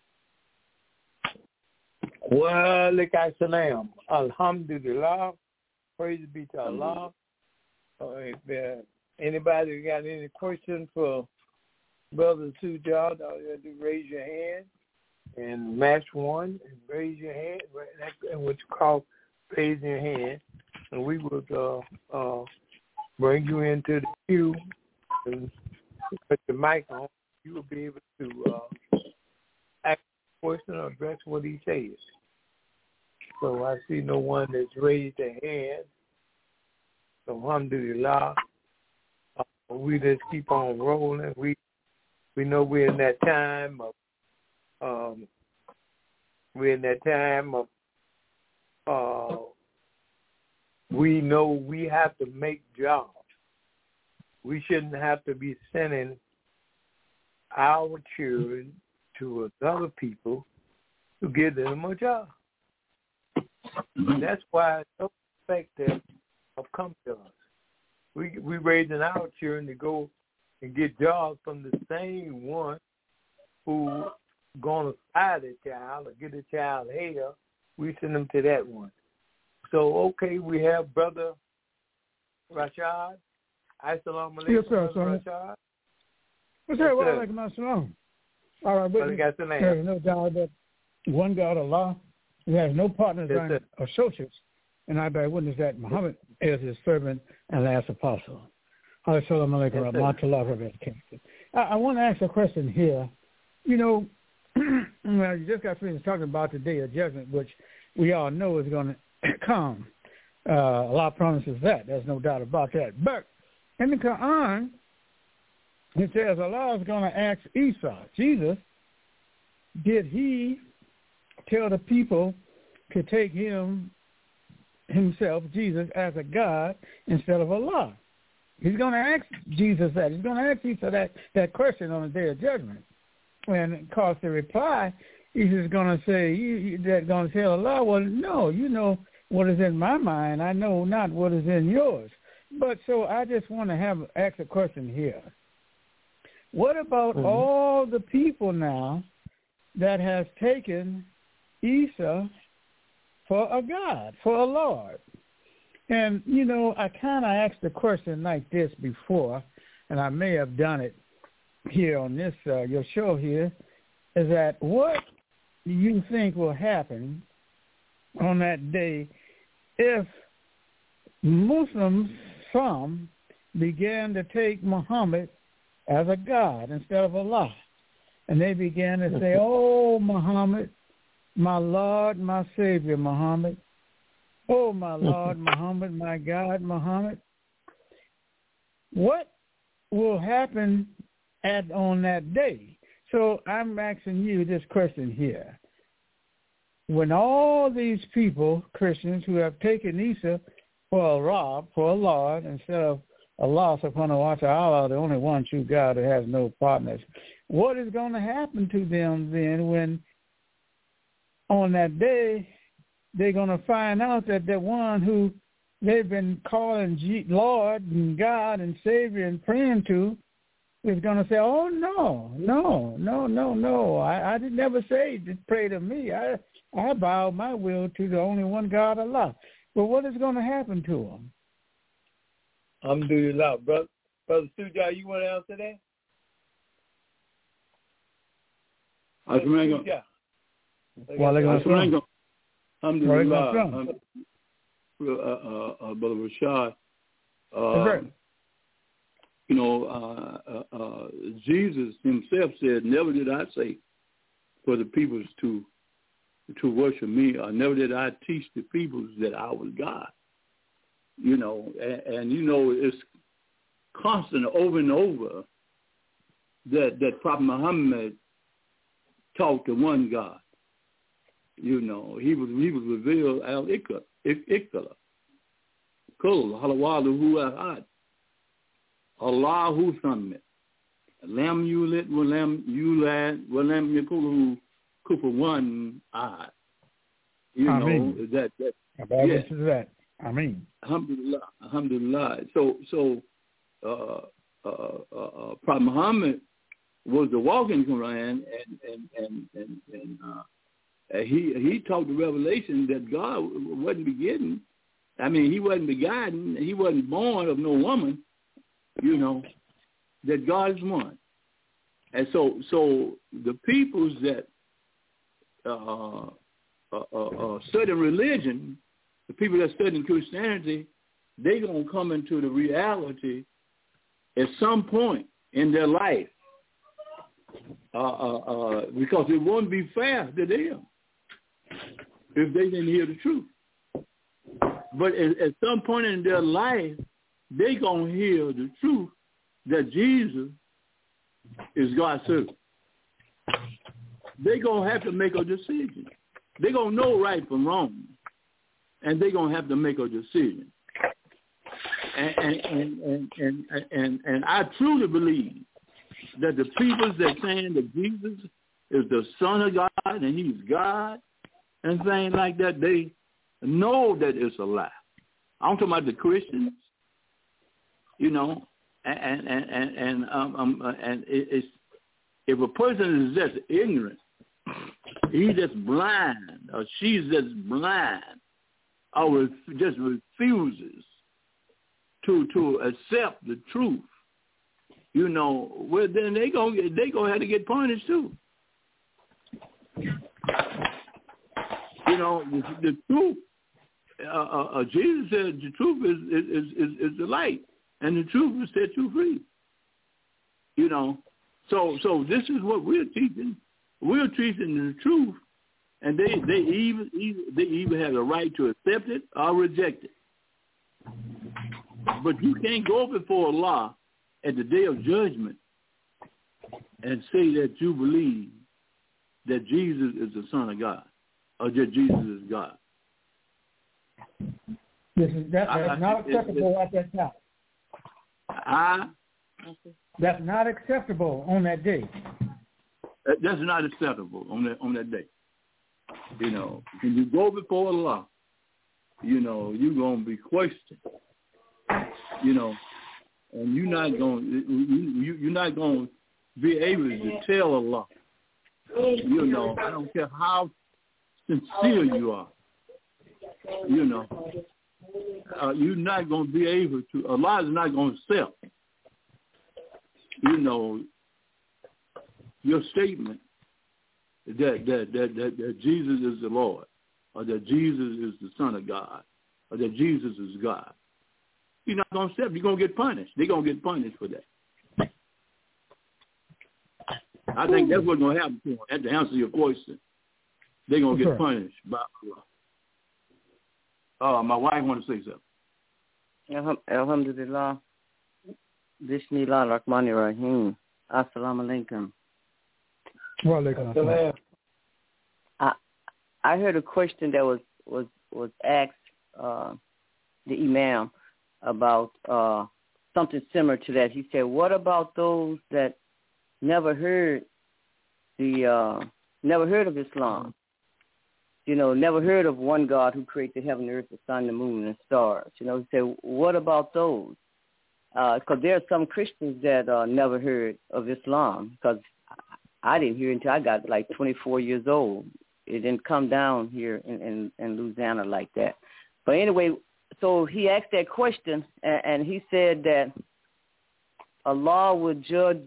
Wa alaikum salam. Alhamdulillah. Praise be to Allah. If anybody got any questions for Brother Sujad, all you have to do raise your hand and match one and raise your hand. And what you call raising your hand. And we will bring you into the queue and put the mic on. You will be able to ask a question or address what he says. So I see no one that's raised their hand. So alhamdulillah, we just keep on rolling. We know we're in that time of we know we have to make jobs. We shouldn't have to be sending our children to other people to give them a job. And that's why those perspectives have come to us. We raising our children to go and get jobs from the same one who gonna fire the child or get the child here. We send them to that one. So okay, we have Brother Rashad. Assalamu alaikum. Yes, sir, Rashad. What's that? Wa alaikum assalam. All right, but there's no doubt that one God, Allah, who has no partners or associates, and I bear witness that Muhammad is his servant and last apostle. Assalamu alaikum wa rahmatullahi wa barakatuh. I want to ask a question here. You know, well, you just got finished talking about the day of judgment, which we all know is going to come. Allah promises that. There's no doubt about that. But in the Quran, it says Allah is going to ask Isa, Jesus, did he tell the people to take himself, Jesus, as a God instead of Allah? He's going to ask Jesus that. He's going to ask Isa that question on the day of judgment. And of course, the reply, he's just going to say, they're going to tell Allah, well, no, you know what is in my mind. I know not what is in yours. But so I just want to ask a question here. What about all the people now that has taken Isa for a God, for a Lord. And, you know, I kind of asked a question like this before, and I may have done it here on this, your show here, is that what do you think will happen on that day if Muslims, some, began to take Muhammad as a God instead of Allah? And they began to say, oh, Muhammad, my Lord, my Savior, Muhammad. Oh, my Lord, Muhammad, my God, Muhammad. What will happen on that day? So I'm asking you this question here. When all these people, Christians, who have taken Isa for a Rob, for a Lord, instead of Allah subhanahu wa ta'ala, the only one true God who has no partners, what is going to happen to them then when on that day they're going to find out that the one who they've been calling Lord and God and Savior and praying to is going to say, oh, no, I did never say to pray to me. I bow my will to the only one God, Allah. But what is going to happen to them? Alhamdulillah. Brother Sujah, you want to answer that? Alhamdulillah. Brother Rashad. You know, Jesus himself said, never did I say for the peoples to worship me, or never did I teach the peoples that I was God. You know, and you know, it's constant over and over that Prophet Muhammad taught the one God. You know, he was revealed al-Iqala. Kul halawalahu ahad. Allahu samad. Lam yulid wa lam yulad wa lam yakul kufuwan ahad. You know, that yes. That. I mean, Alhamdulillah. So Prophet Muhammad was the walking Quran, and he taught the revelation that God wasn't begetting. I mean, he wasn't begotten. He wasn't born of no woman. You know, that God is one. And so the peoples that study religion, the people that study Christianity, they're going to come into the reality at some point in their life because it won't be fair to them if they didn't hear the truth. But at some point in their life, they're going to hear the truth that Jesus is God's servant. They're going to have to make a decision. They're going to know right from wrong. And they're going to have to make a decision. And I truly believe that the people that saying that Jesus is the Son of God and he's God and things like that, they know that it's a lie. I'm talking about the Christians, you know, and it's, if a person is just ignorant, he's just blind or she's just blind, or just refuses to accept the truth, you know, well then they gonna have to get punished too. You know, the truth. Jesus said the truth is the light, and the truth will set you free. You know, so this is what we're teaching. We're teaching the truth. And they either have the right to accept it or reject it. But you can't go before Allah at the day of judgment and say that you believe that Jesus is the Son of God or that Jesus is God. That's not acceptable at that time. That's not acceptable on that day. That's not acceptable on that day. You know, when you go before Allah, you know, you're going to be questioned. You know, and you're not going to be able to tell Allah. You know, I don't care how sincere you are. You know, you're not going to be able to. Allah is not going to accept, you know, your statement that Jesus is the Lord, or that Jesus is the Son of God, or that Jesus is God. You're not going to accept. You're going to get punished. They're going to get punished for that. I think that's what's going to happen to them. That's to answer your question. They're going to get punished by Allah. My wife wants to say something. Alhamdulillah. Bismillah ar-Rahman ar-Rahim. Assalamu alaikum. Wa alaikum assalam. I heard a question that was asked the Imam about something similar to that. He said, "What about those that never heard of Islam? You know, never heard of one God who created the heaven, the earth, the sun, the moon, and the stars." You know, he said, "What about those?" Because there are some Christians that never heard of Islam. Because I didn't hear it until I got like 24 years old. It didn't come down here in Louisiana like that. But anyway, so he asked that question, and he said that Allah would judge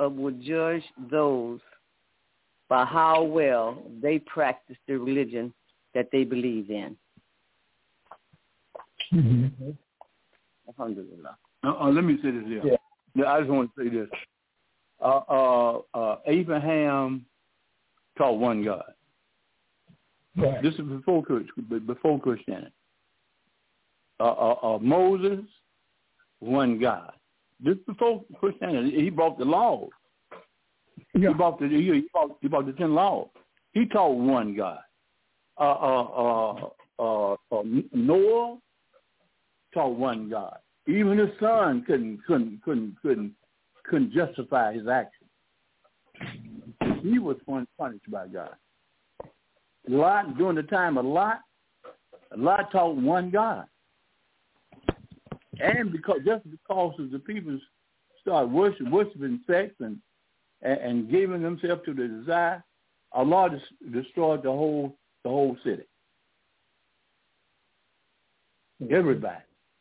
those by how well they practice the religion that they believe in. Mm-hmm. Alhamdulillah. Let me say this here. Yeah. I just want to say this. Abraham taught one God. Right. This is before Christianity. Moses, one God. This before Christianity. He brought the laws. Yeah. He brought the 10 laws. He taught one God. Noah taught one God. Even his son couldn't justify his actions. He was punished by God. Lot, during the time of Lot taught one God. And because of the people started worshiping sex and giving themselves to the desire, Allah destroyed the whole city. Everybody.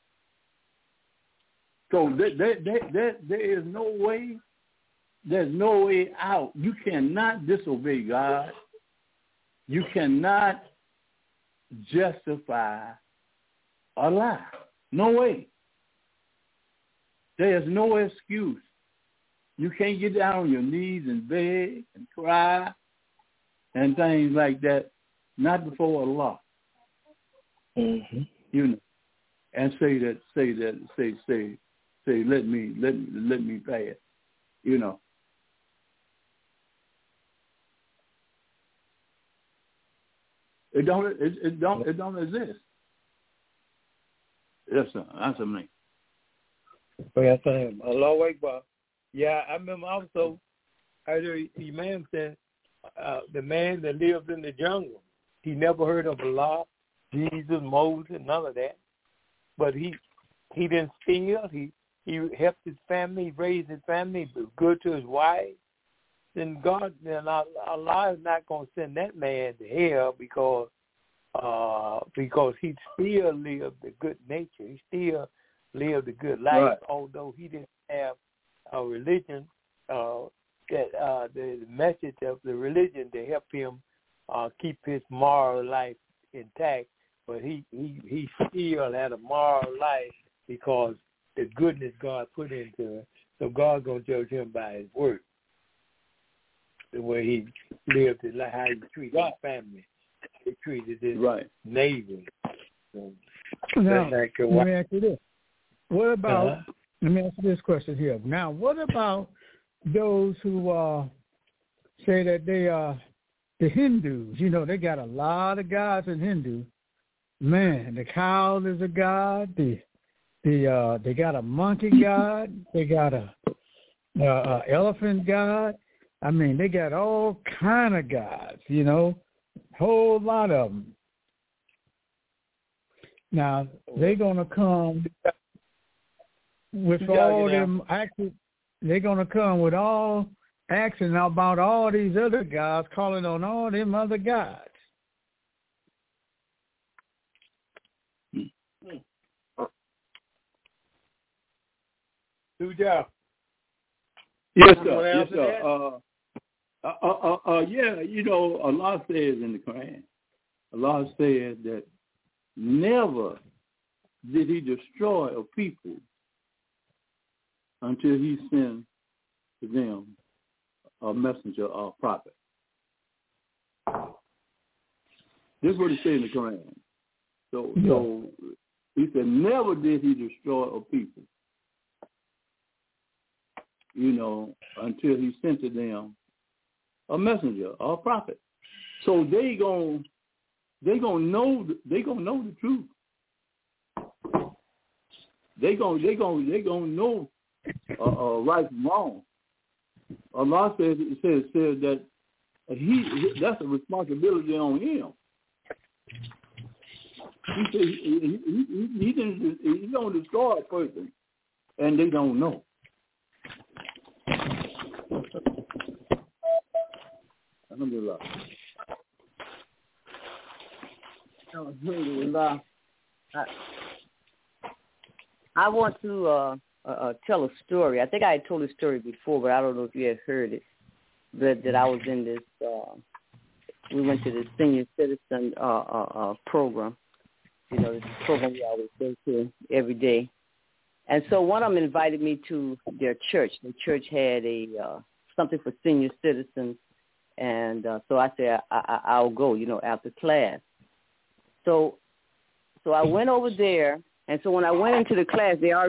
So there is no way. There's no way out. You cannot disobey God. You cannot justify a lie. No way. There is no excuse. You can't get down on your knees and beg and cry and things like that. Not before Allah. Mm-hmm. You know, and say let me pay it. You know. It don't exist. Yes, sir. That's me. Yes, Allah Akbar. Yeah, I remember also, I heard Imam said, the man that lived in the jungle, he never heard of Allah, Jesus, Moses, none of that. But he didn't steal. He helped his family, raised his family, was good to his wife. Then Allah is not going to send that man to hell because he still lived a good nature. He still lived a good life, right. Although he didn't have a religion, the message of the religion to help him keep his moral life intact. But he still had a moral life because the goodness God put into it. So God's going to judge him by his work. The way he lived his life, how he treated his family, he treated his neighbor. So now, let me ask you this. What about, let me ask you this question here. Now, what about those who say that they are the Hindus? You know, they got a lot of gods in Hindu. Man, the cow is a god. They got a monkey god. They got a elephant god. I mean, they got all kind of gods, you know, whole lot of them. Now, they're going to come with all them actions. They're going to come with all action about all these other gods, calling on all them other gods. Suja. Yes, sir. Yes, sir. Yeah, you know, Allah says in the Quran, Allah said that never did he destroy a people until he sent to them a messenger or a prophet. This is what he said in the Quran. So he said, never did he destroy a people, you know, until he sent to them a messenger or a prophet. So they gonna know the truth. They gonna know right from wrong. Allah says that that's a responsibility on him. He said he don't destroy a person, and they don't know. Alhamdulillah. Alhamdulillah. I want to tell a story. I think I had told this story before, but I don't know if you had heard it. That I was in this. We went to the senior citizen program. You know, this program we always go to every day. And so one of them invited me to their church. The church had something for senior citizens, and so I said I'll go. You know, after class. So I went over there. And so when I went into the class, because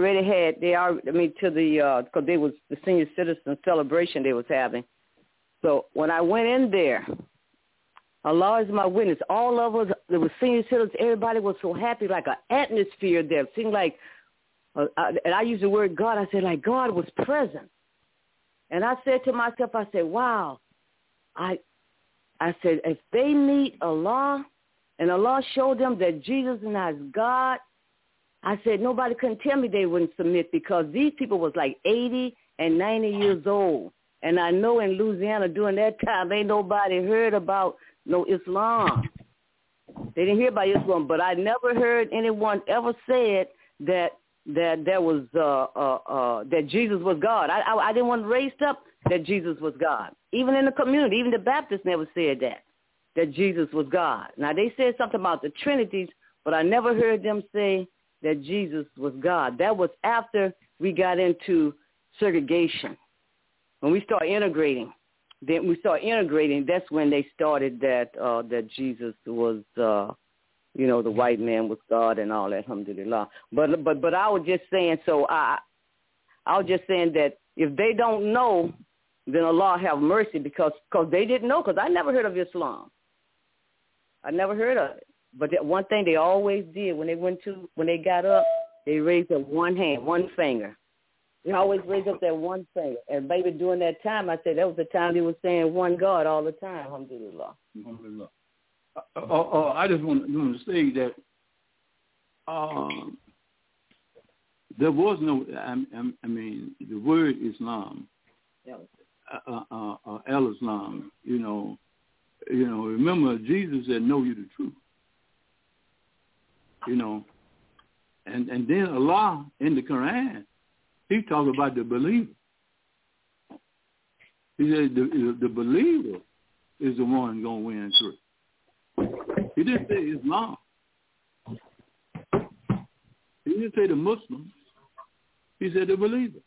they was the senior citizen celebration they was having. So when I went in there, Allah is my witness. All of us, there was senior citizens, everybody was so happy, like an atmosphere there. It seemed like, and I use the word God, I said like God was present. And I said to myself, I said, wow. I said, if they meet Allah, and Allah showed them that Jesus is not God, I said, nobody couldn't tell me they wouldn't submit, because these people was like 80 and 90 years old. And I know in Louisiana during that time, ain't nobody heard about no Islam. They didn't hear about Islam, but I never heard anyone ever said that there was that Jesus was God. I didn't want raised up that Jesus was God. Even in the community, even the Baptists never said that Jesus was God. Now they said something about the Trinities, but I never heard them say that Jesus was God. That was after we got into segregation. When we start integrating, that's when they started that Jesus was, the white man was God and all that, alhamdulillah. But I was just saying, I was just saying that if they don't know, then Allah have mercy, because they didn't know, because I never heard of Islam. I never heard of it. But that one thing they always did when they got up, they raised up one hand, one finger. They always raised up that one finger. And maybe during that time, I said that was the time they were saying one God all the time, alhamdulillah. Alhamdulillah. I just want to say that there was no, I mean, the word Islam, al-Islam, remember Jesus said, know you the truth. And then Allah in the Quran, he talks about the believer. He said the believer is the one going to win through. He didn't say Islam. He didn't say the Muslims. He said the believer.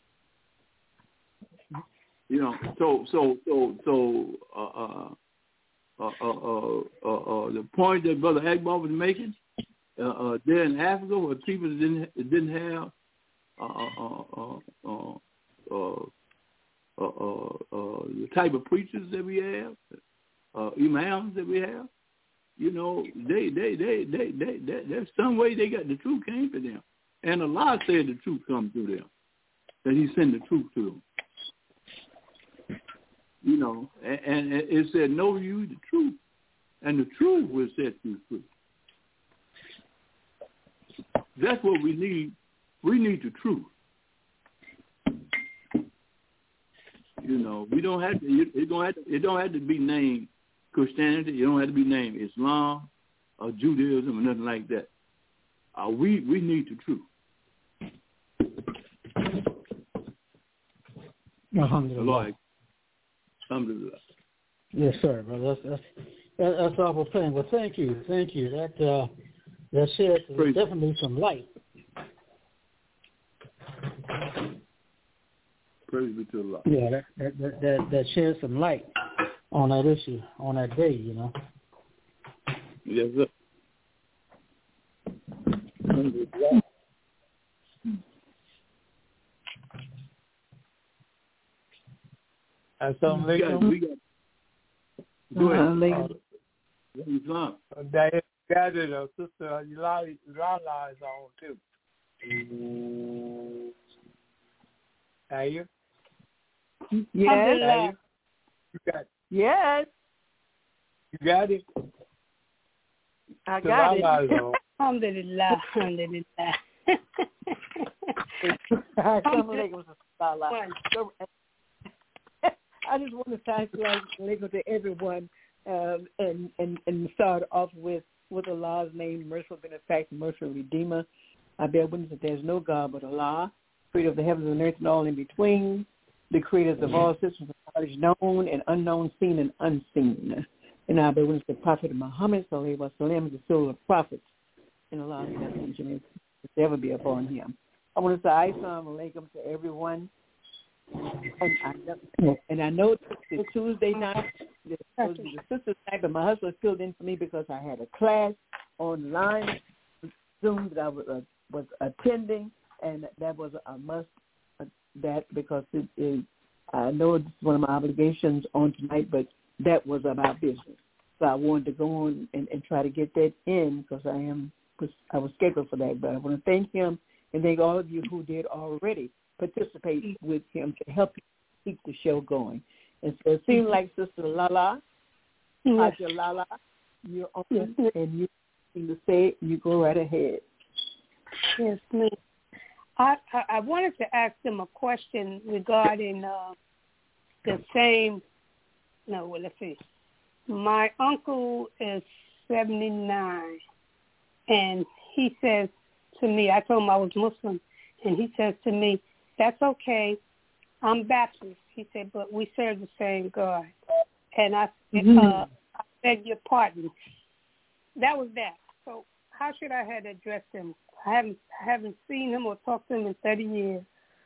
The point that Brother Akbar was making, there in Africa, where people didn't have the type of preachers that we have, imams that we have, there's some way they got the truth came to them, and Allah said the truth come to them, that He sent the truth to them. And it said, know you the truth, and the truth will set you free. That's what we need. We need the truth. We don't have to. It don't have to be named Christianity. It don't have to be named Islam or Judaism or nothing like that. We need the truth. Alhamdulillah. Alhamdulillah. Yes, sir, brother. That's awful thing. Well, thank you. That sheds definitely some light. Praise be to Allah. Yeah, that sheds some light on that issue, on that day, you know. Yes, sir. Assalamualaikum. Go ahead. Diane got it. Sister Lala is on too. Are you? Yes. Are you? You got it. Yes. You got it. I got it. Alhamdulillah. Alhamdulillah. I just want to thank to everyone and start off with Allah's name, merciful benefactor, merciful redeemer. I bear witness that there is no God but Allah, creator of the heavens and earth and all in between, the creators of all systems of knowledge known and unknown, seen and unseen. And I bear witness the Prophet Muhammad sallallahu alaihi wasallam is the soul of prophets, and Allah's messenger may ever be upon him. I want to say assalamu alaikum to everyone. And I know it's Tuesday night, the sister's night, but my husband filled in for me because I had a class online, Zoom, that I was attending, and that was a must, because I know it's one of my obligations on tonight, but that was about business. So I wanted to go on and try to get that in because I was scheduled for that. But I want to thank him and thank all of you who did already participate with him to help keep the show going. And so it seemed like Sister Lala, Haja Lala, you're on and you need to say it, you go right ahead. Yes, ma'am. I wanted to ask them a question regarding the same. No, well, let's see. My uncle is 79, and he says to me, I told him I was Muslim, and he says to me, that's okay. I'm Baptist. He said, but we serve the same God. And I beg your pardon. That was that. So how should I have addressed him? I haven't seen him or talked to him in 30 years.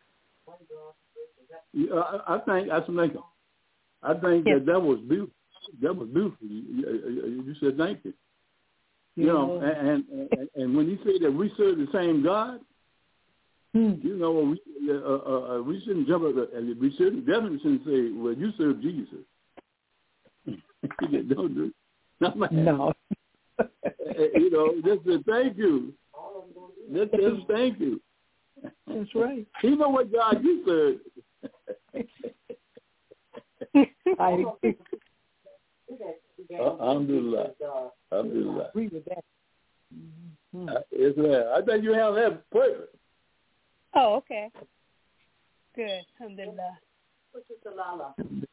I think that was beautiful. That was beautiful. You said thank you. You know, and when you say that we serve the same God, you know, we shouldn't jump up. We definitely shouldn't say, "Well, you serve Jesus." Don't do it. No. You know, just say thank you. Just thank you. That's right. You know what God you serve. Alhamdulillah. Alhamdulillah. Agree with that. Yes, ma'am. I think you have that perfect. Oh, okay. Good. Alhamdulillah. Sister Lala.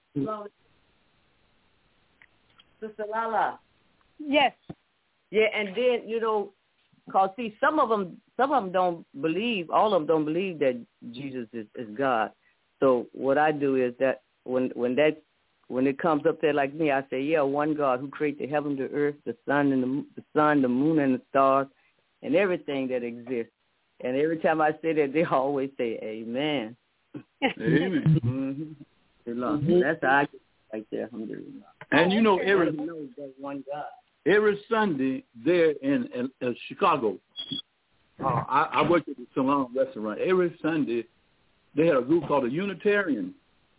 Sister Lala. Yes. Yeah, and then, you know, because, see, some of them don't believe, all of them don't believe that Jesus is God. So what I do is that when it comes up there like me, I say, yeah, one God who created the heaven, the earth, the sun, the moon, and the stars, and everything that exists. And every time I say that, they always say, Amen. Amen. That's how I get right there. Alhamdulillah. And you know, there's one God. Every Sunday there in Chicago, I worked at the Salon restaurant. Every Sunday, they had a group called the Unitarian.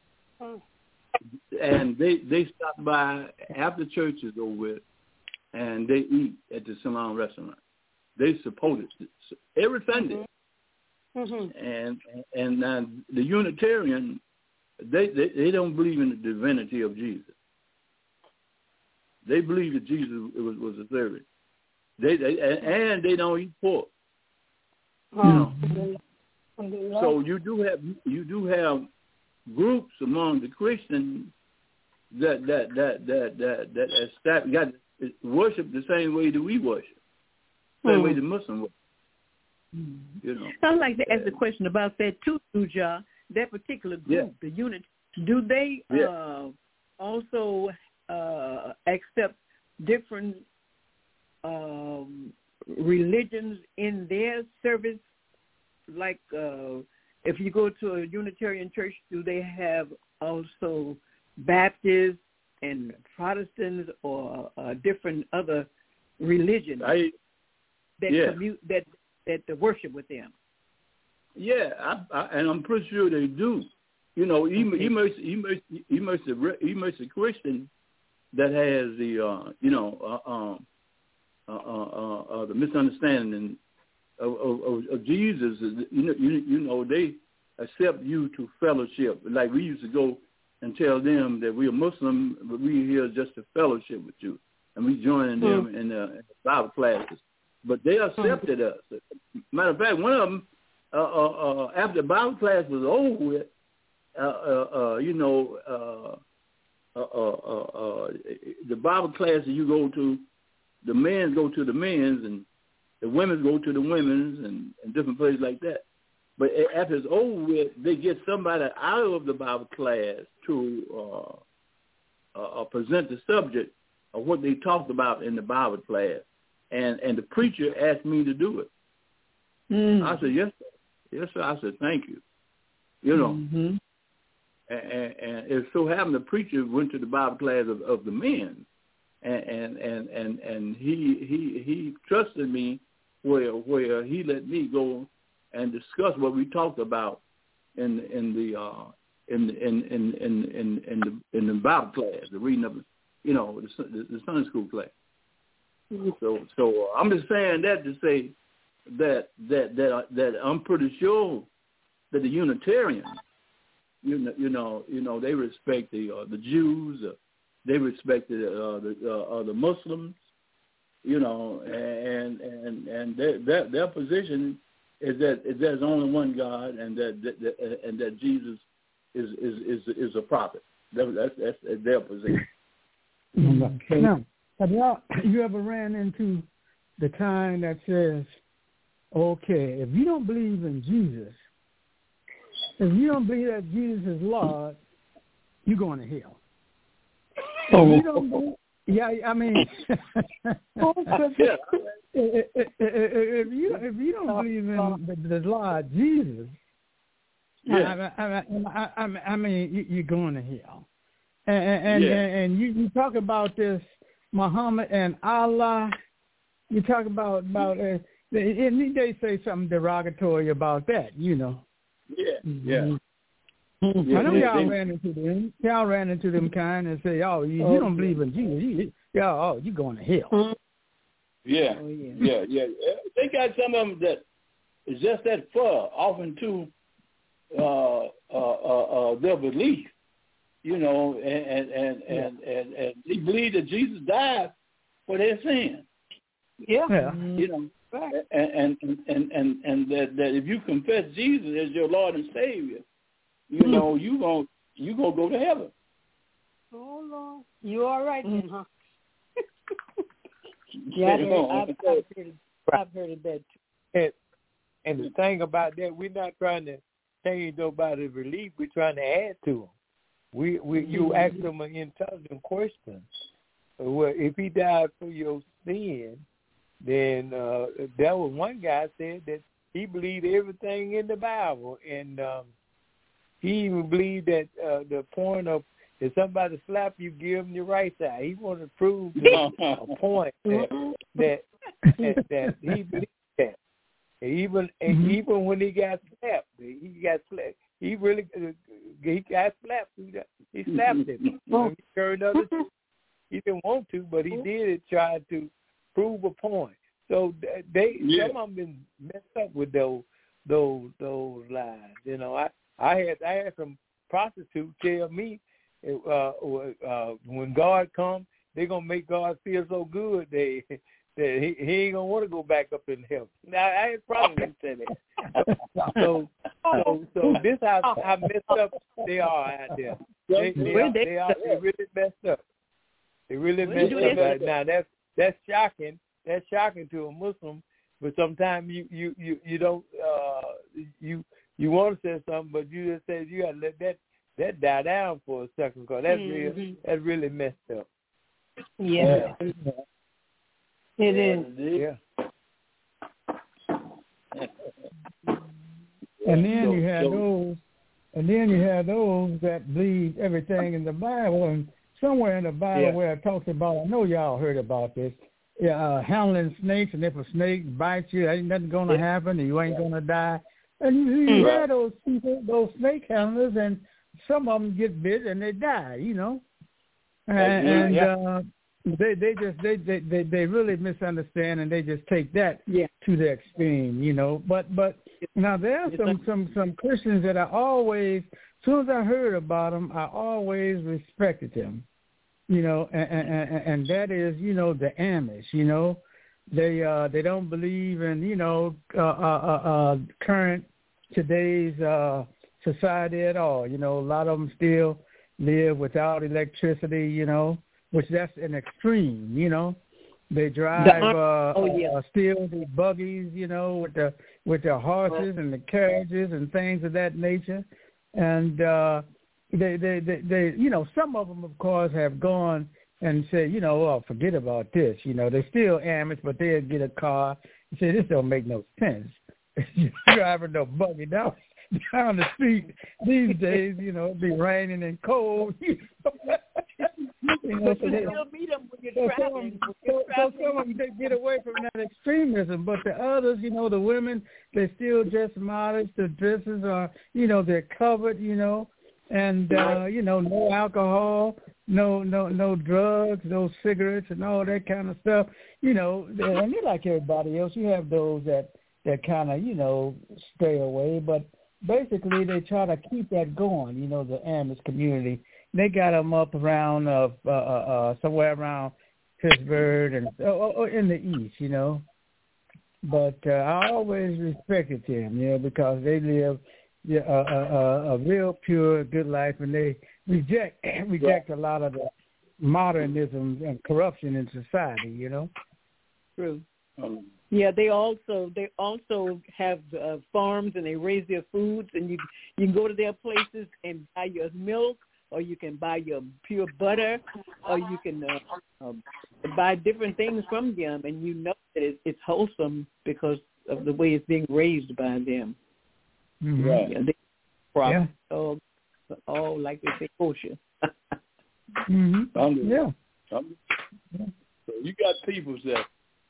And they stop by after church is over with, and they eat at the Salon restaurant. They support it every Sunday. And the Unitarian, they don't believe in the divinity of Jesus. They believe that Jesus was a servant. They don't eat pork. You know. So you do have groups among the Christians that worship the same way that we worship, same way the Muslims worship. You know. I'd like to ask a question about that too, Suja. that particular group, the unit, do they also accept different religions in their service? Like if you go to a Unitarian church, do they have also Baptists and Protestants or different other religions that worship with them? Yeah, and I'm pretty sure they do. You know, he must a Christian that has the the misunderstanding of Jesus. You know, they accept you to fellowship. Like we used to go and tell them that we're Muslim, but we're here just to fellowship with you, and we joining them in the Bible classes. But they accepted us. Matter of fact, one of them, after the Bible class was over with, the Bible class that you go to, the men go to the men's, and the women go to the women's, and different places like that. But after it's over with, they get somebody out of the Bible class to present the subject of what they talked about in the Bible class. And the preacher asked me to do it. I said, yes, sir. Yes, sir. I said, thank you. You know. And it so happened the preacher went to the Bible class of the men. And he trusted me where he let me go and discuss what we talked about in the Bible class, the reading of the Sunday school class. So I'm just saying that to say that I'm pretty sure that the Unitarians, they respect the Jews, they respect the Muslims, and their position is that there's only one God, and that Jesus is a prophet. That's their position. Okay. Now, have you ever ran into the kind that says, okay, if you don't believe in Jesus, if you don't believe that Jesus is Lord, you're going to hell. If you don't believe, I mean, if you don't believe in the Lord Jesus, I mean, you're going to hell. And you talk about this Muhammad and Allah. You talk about and they say something derogatory about that, Yeah. I know y'all ran into them. Y'all ran into them kind and say, "Oh, you don't believe in Jesus? You're going to hell." Yeah. They got some of them that is just that far off into their belief, and they believe that Jesus died for their sin. Yeah. And that if you confess Jesus as your Lord and Savior, you gonna go to heaven. Oh Lord, you all right then, huh? I've heard of that too. And the thing about that, we're not trying to change nobody's belief. We're trying to add to them. You ask them an intelligent question. Well, if he died for your sin, then that was one guy said that he believed everything in the Bible, and he even believed that the point of if somebody slap you, give him your right side. He wanted to prove a point that he believed that. Even when he got slapped, he got slapped. He slapped him. He turned other. He didn't want to, but he did try to prove a point. So some of them been messed up with those lies. I had some prostitutes tell me when God comes, they're gonna make God feel so good that he ain't gonna want to go back up in heaven. Now I had prostitutes say that. So this how messed up they are out there. They really messed up. They really messed up. Now that's shocking. That's shocking to a Muslim, but sometimes you don't you you want to say something, but you just say you got to let that die down for a second, because that's really messed up. Yeah. It is. Yeah. And then you have those that believe everything in the Bible, and somewhere in the Bible where it talks about, I know y'all heard about this, handling snakes, and if a snake bites you, ain't nothing going to happen, and you ain't going to die. And you hear those people, those snake handlers, and some of them get bit and they die, you know. And they really misunderstand, and they just take that to the extreme, you know. But now there are some Christians that I always, as soon as I heard about them, I always respected them, you know, and that is, you know, the Amish, you know. They don't believe in, you know, current today's society at all. You know, a lot of them still live without electricity, you know, which that's an extreme, you know. They drive still the buggies, you know, with their horses and the carriages and things of that nature. And they you know, some of them, of course, have gone and said, you know, oh, forget about this. You know, they still Amish, but they'll get a car and say, this don't make no sense. You're driving no buggy down the street these days, you know, it be raining and cold. You know, so you'll meet them when you're traveling. So some of them, they get away from that extremism, but the others, you know, the women, they still dress modest. The dresses are, you know, they're covered, you know, and, you know, no alcohol, no drugs, no cigarettes and all that kind of stuff, you know, and you're like everybody else. You have those that kind of, you know, stay away, but basically they try to keep that going, you know, the Amish community. They got them up around somewhere around Pittsburgh and in the east, you know. But I always respected them, you know, because they live a real pure, good life, and they reject a lot of the modernism and corruption in society, you know. True. Yeah, they also have farms, and they raise their foods, and you can go to their places and buy your milk, or you can buy your pure butter, or you can buy different things from them, and you know that it's wholesome because of the way it's being raised by them. Mm-hmm. Right. Yeah, all like they say, kosher. Mm-hmm. So you got people that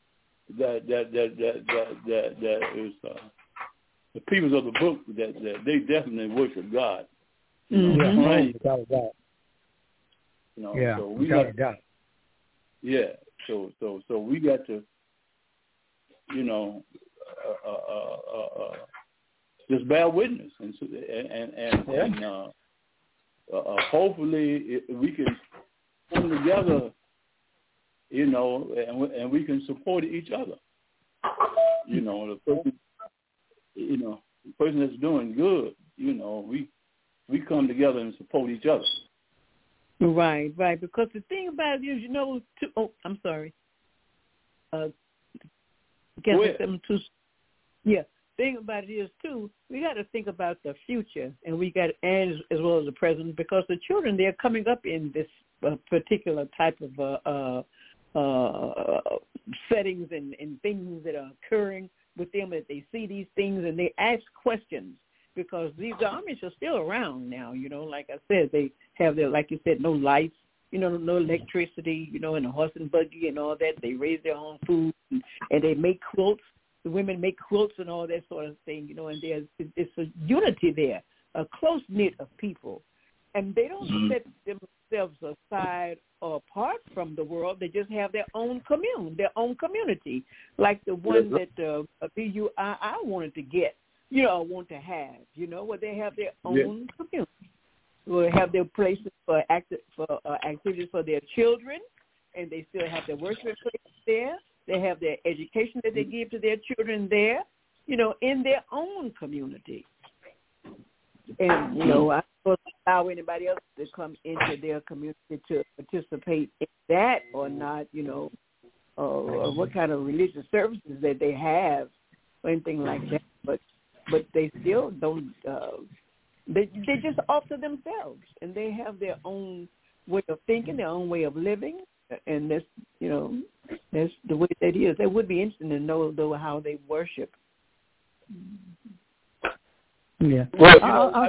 is the peoples of the book that they definitely worship God. Right. You know, so we got God. Yeah. So we got to, you know, just bear witness and hopefully we can come together, you know, and we can support each other. You know, the person that's doing good, you know, we come together and support each other. Right. Because the thing about it is, you know, I'm sorry. Thing about it is too, we got to think about the future, and we got as well as the present, because the children, they're coming up in this particular type of settings and things that are occurring with them, that they see these things and they ask questions, because these Amish are still around now. You know, like I said, they have their, like you said, no lights, you know, no electricity, you know, and a horse and buggy and all that. They raise their own food, and they make quilts. The women make quilts and all that sort of thing, you know, and it's a unity there, a close-knit of people. And they don't set themselves aside or apart from the world. They just have their own commune, their own community, like the one that BUII wanted to get, you know, want to have, you know, where they have their own community. Will have their places for activities for their children, and they still have their worship places there. They have their education that they give to their children there, you know, in their own community. And, you know, I don't allow anybody else to come into their community to participate in that or not, you know, or what kind of religious services that they have or anything like that. But but they still don't. They just off to themselves, and they have their own way of thinking, their own way of living, and that's that's the way that is. It would be interesting to know though how they worship. Yeah. Well, I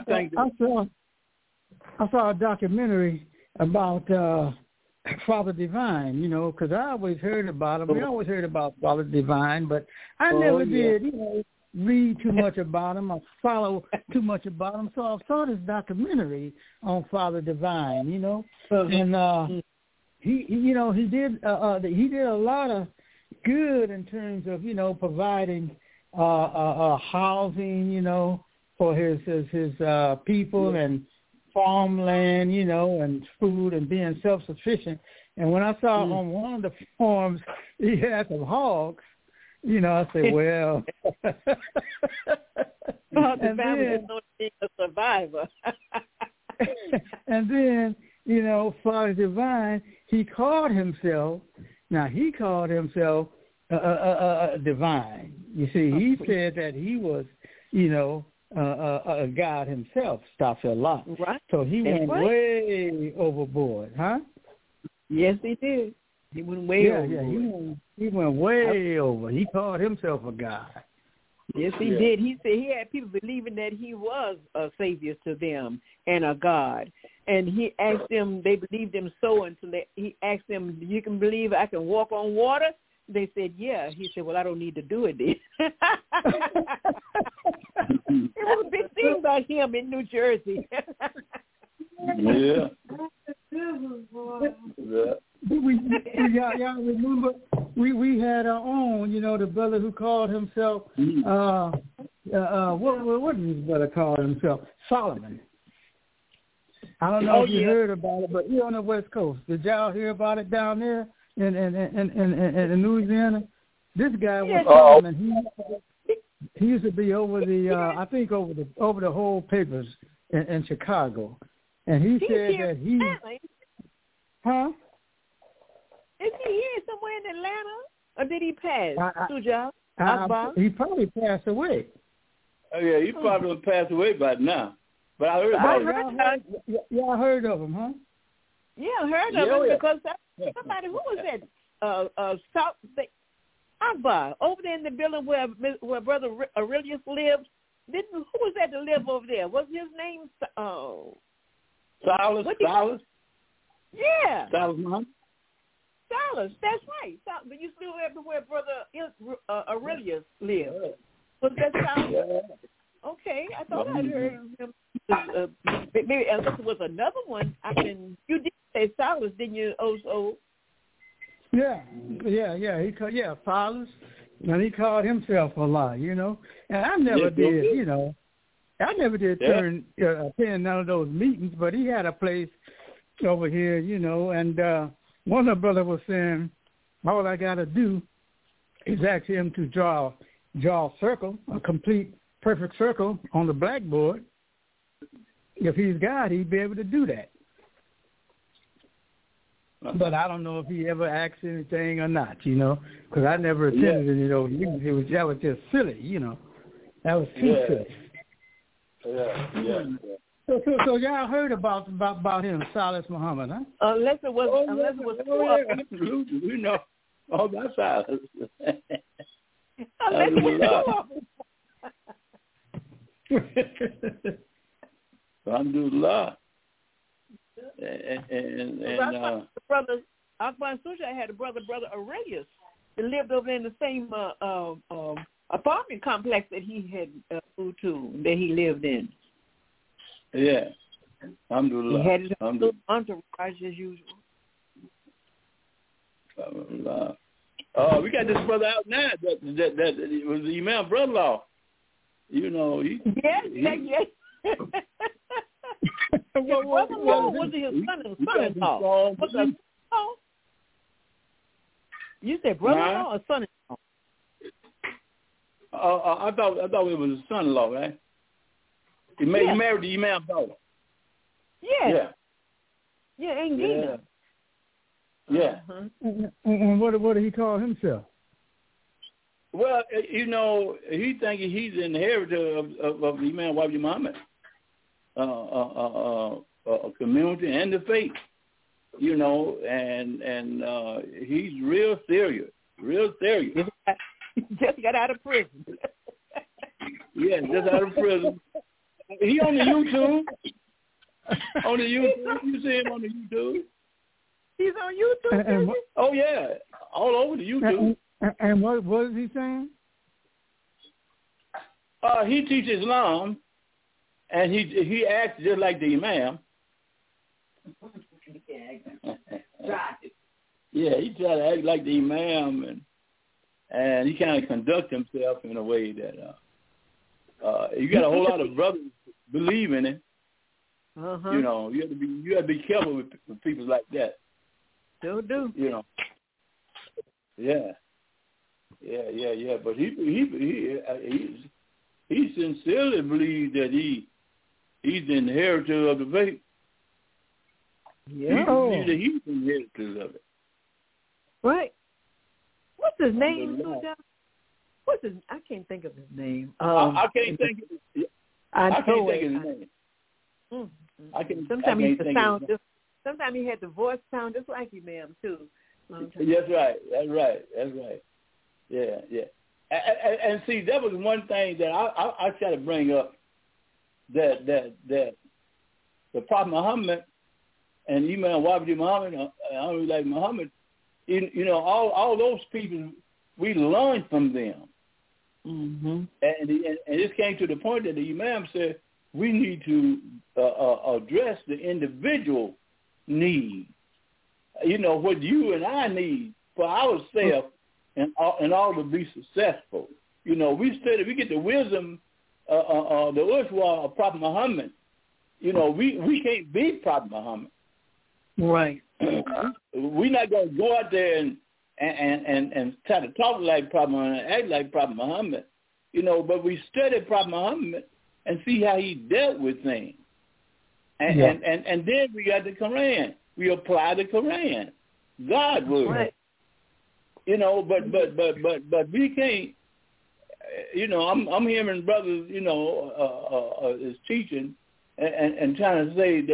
saw a documentary about Father Divine, because I always heard about him. We always heard about Father Divine, but I never did, read too much about him or follow too much about him. So I saw this documentary on Father Divine, and he did a lot of good in terms of providing housing, for his people and farmland, and food and being self-sufficient. And when I saw on one of the farms he had some hogs, I said, well. The family is not being a survivor. And then, Father Divine, he called himself divine. You see, he said that he was, God himself, Staffelah. Right. So he went way overboard, huh? Yes, he did. He went way overboard. Yeah, he went way over. He called himself a God. Yes, he did. He said he had people believing that he was a savior to them and a God. And he asked them, they believed him so until he asked them, you can believe I can walk on water? They said, yeah. He said, well, I don't need to do it then. It was a big thing about him in New Jersey. Yeah. Y'all remember we had our own, the brother who called himself what did his brother call himself? Solomon. I don't know if you heard about it, but here on the West Coast, did y'all hear about it down there in Louisiana? This guy was Solomon. He used to be over the I think over the whole papers in Chicago, and he said that he. Huh? Is he here somewhere in Atlanta, or did he pass? Sujah? He probably passed away. Oh yeah, he probably passed away by now. But I heard about it. Y'all heard of him, huh? Yeah, I heard of him because somebody, who was that? South Akbar, over there in the building where Brother Aurelius lived. Who was that to live over there? What's his name? Silas. Yeah. Silas, Mom. Silas, that's right. But you still everywhere Brother Aurelius lived. Was that Silas? Yeah. Okay, I thought I'd heard of him. Maybe unless it was another one. You did say Silas, didn't you? Also. Yeah. Silas, and he called himself Allah, and I never did, I never did attend none of those meetings, but he had a place over here, and one of the brothers was saying, all I got to do is ask him to draw a circle, a complete, perfect circle on the blackboard. If he's God, he'd be able to do that. But I don't know if he ever asked anything or not, because I never attended any of those meetings. That was just silly, That was too silly. Yeah. So y'all heard about him, Silas Muhammad, huh? Unless it was absolutely. We know all about Silas. Unless it was Alhamdulillah. And brother Akbar and Sujah had a brother Aurelius that lived over in the same apartment complex that he had moved to, that he lived in. Yeah. Alhamdulillah. He had his entourage as usual. Alhamdulillah. We got this brother out now that was the Imam brother-in-law. Yes. Brother-in-law was his son-in-law. You said brother-in-law or son-in-law? I thought it was his son-in-law, right? He married the Imam daughter. Yeah. Yeah, Aunt Gina. Yeah. And what did he call himself? Well, you know, he thinking he's the inheritor of the Imam Wahid Muhammad, a community and the faith. You know, and he's real serious. Just got out of prison. Yeah, just out of prison. He on the YouTube. You see him on the YouTube. He's on YouTube. Oh yeah, all over the YouTube. And what is he saying? He teaches Islam, and he acts just like the Imam. Yeah, he try to act like the Imam, and he kind of conduct himself in a way that you got a whole lot of brothers believe in it. Uh-huh. You know, you have to be careful with people like that. Still do. You know. Yeah. But he sincerely believes that he's the inheritor of the faith. Yeah. He believes that he's the inheritor of it. Right. What's his name? I can't think of his name. I can't think of his name. Sometimes he sound. Sometimes he had the voice sound just like Imam too. That's right. Yeah. And see, that was one thing that I try to bring up, that the Prophet Muhammad and Imam Wahid Muhammad, like Muhammad, you know, all those people, we learned from them. Mm-hmm. And it came to the point that the Imam said we need to address the individual need. You know, what you and I need for ourselves and all to be successful. You know, we get the wisdom, the Ushwa of Prophet Muhammad. You know, we can't beat Prophet Muhammad. Right. We're not going to go out there and try to talk like Prophet Muhammad and act like Prophet Muhammad. You know, but we study Prophet Muhammad and see how he dealt with things. And then we got the Quran. We apply the Quran, God word. Right. You know, but we can't. You know, I'm hearing brothers, you know, is teaching and trying to say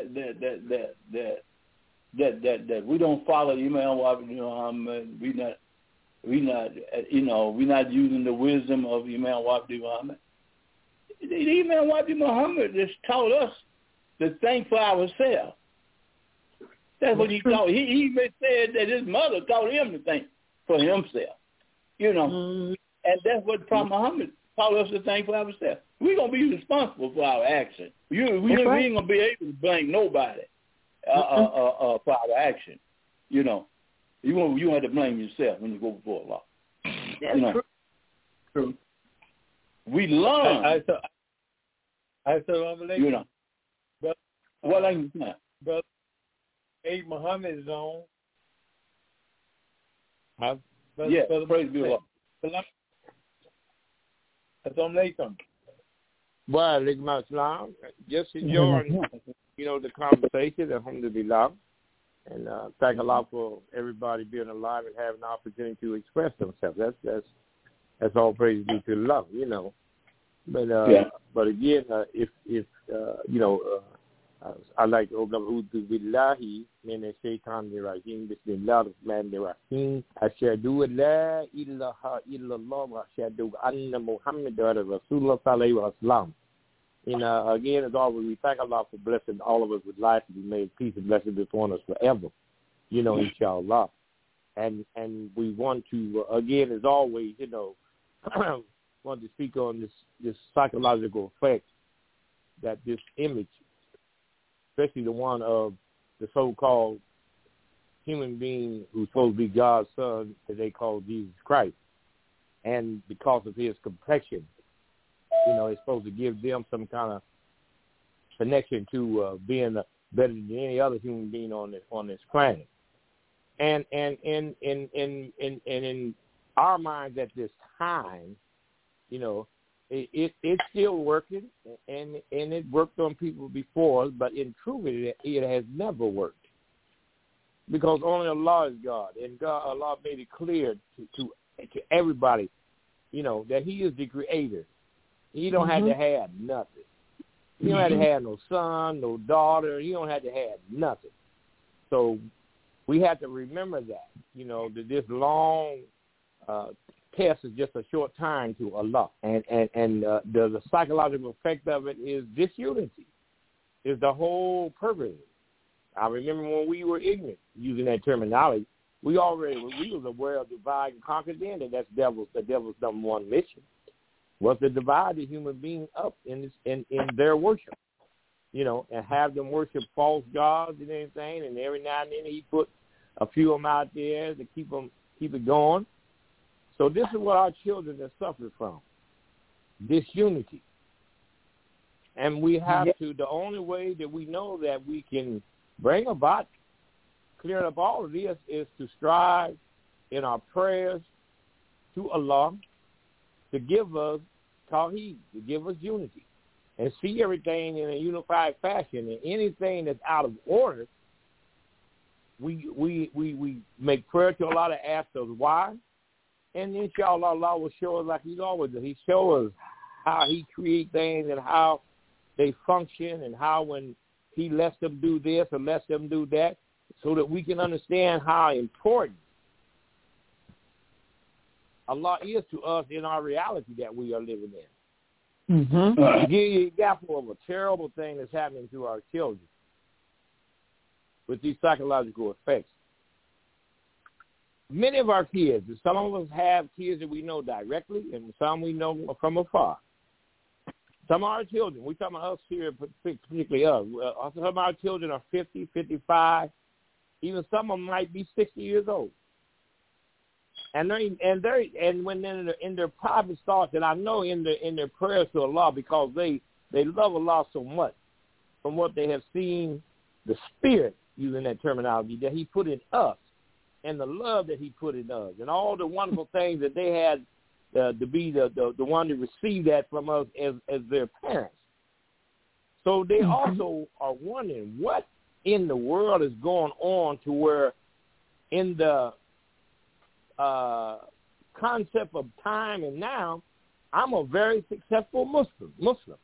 that we don't follow Imam Wahid Muhammad. We not, you know, we're not using the wisdom of Imam Wahid Muhammad. The Imam Wahid Muhammad just taught us to think for ourselves. That's what he taught. He even said that his mother taught him to think for himself. You know, and that's what Prophet Muhammad taught us to think for ourselves. We're gonna be responsible for our actions. We ain't gonna be able to blame nobody for our action. You know, you have to blame yourself when you go before Allah. That's true. We learn. I saw you know. But what I say? But Aid Muhammad is on. Yes, praise be Allah. Assalamu alaikum. Wa alaikum assalam. Just enjoying, you know, the conversation, alhamdulillah. And thank Allah for everybody being alive and having the opportunity to express themselves. That's all praise be to love, you know. But again, if you know, I like to open up Udu Billahi min ash-shaytanir rajim. Bismillahir-rahmanir rahim. Ashhadu an la ilaha illallah wa ashhadu anna Muhammadar Rasulullah sallallahu alaihi wasallam. And again, as always, we thank Allah for blessing all of us with life to be made peace and blessings upon us forever. You know, inshallah. And we want to again, as always, you know, want to speak on this psychological effect that this image, especially the one of the so-called human being who's supposed to be God's son, that they call Jesus Christ. And because of his complexion, you know, it's supposed to give them some kind of connection to being better than any other human being on this planet. And in our minds at this time, you know, it's still working, and it worked on people before, but in truth, it has never worked, because only Allah is God, and Allah made it clear to everybody that he is the creator. He don't have to have nothing. He don't have to have no son, no daughter. He don't have to have nothing. So we have to remember that, that this long test is just a short time to Allah. And the psychological effect of it is disunity, is the whole purpose. I remember when we were ignorant, using that terminology, we was aware of divide and conquer then, and that's the devil's number one mission, was to divide the human being up in their worship, and have them worship false gods and anything, and every now and then he put a few of them out there to keep it going. So this is what our children have suffered from, disunity. And we have to, the only way that we know that we can bring about clearing up all of this is to strive in our prayers to Allah to give us tawheed, to give us unity, and see everything in a unified fashion. And anything that's out of order, we make prayer to Allah to ask us why. And inshallah, Allah will show us like He's always does. He shows us how He creates things and how they function, and how when He lets them do this or lets them do that, so that we can understand how important Allah is to us in our reality that we are living in. To give you an example of a terrible thing that's happening to our children with these psychological effects. Many of our kids, some of us have kids that we know directly, and some we know from afar. Some of our children, we're talking about us here, particularly us, some of our children are 50, 55, even some of them might be 60 years old. And when they're in their private thoughts, and I know in their prayers to Allah, because they love Allah so much from what they have seen, the spirit, using that terminology, that He put in us, and the love that He put in us, and all the wonderful things that they had to be the one to receive that from us as their parents. So they also are wondering what in the world is going on, to where in the concept of time and now, I'm a very successful Muslim.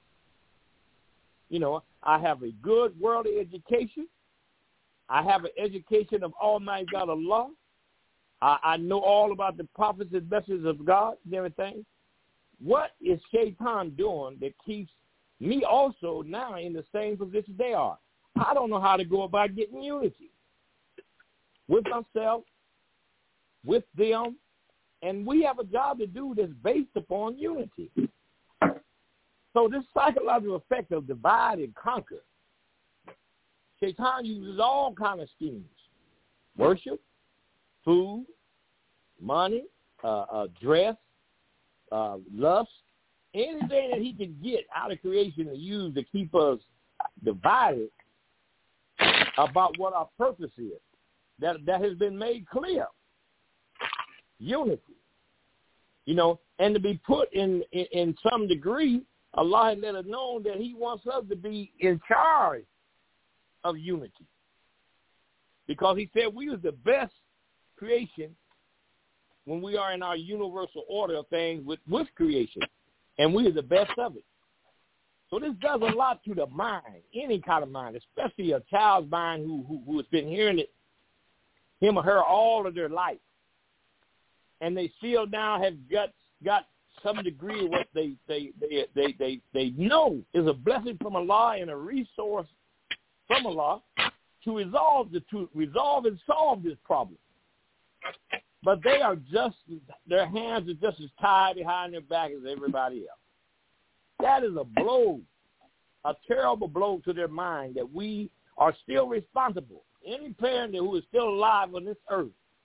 I have a good worldly education. I have an education of Almighty God Allah. I know all about the prophets and messages of God and everything. What is Shaitan doing that keeps me also now in the same position they are? I don't know how to go about getting unity with myself, with them, and we have a job to do that's based upon unity. So this psychological effect of divide and conquer, Shaitan uses all kind of schemes: worship, food, money, dress, lust, anything that he can get out of creation to use to keep us divided about what our purpose is. That has been made clear. Unity. And to be put in some degree, Allah had let us know that He wants us to be in charge of unity. Because He said we was the best creation when we are in our universal order of things with creation. And we are the best of it. So this does a lot to the mind, any kind of mind, especially a child's mind who has been hearing it, him or her, all of their life. And they still now have got some degree of what they know is a blessing from Allah and a resource from Allah to resolve and solve this problem. But they are their hands are just as tied behind their back as everybody else. That is a blow, a terrible blow to their mind, that we are still responsible. Any parent who is still alive on this earth,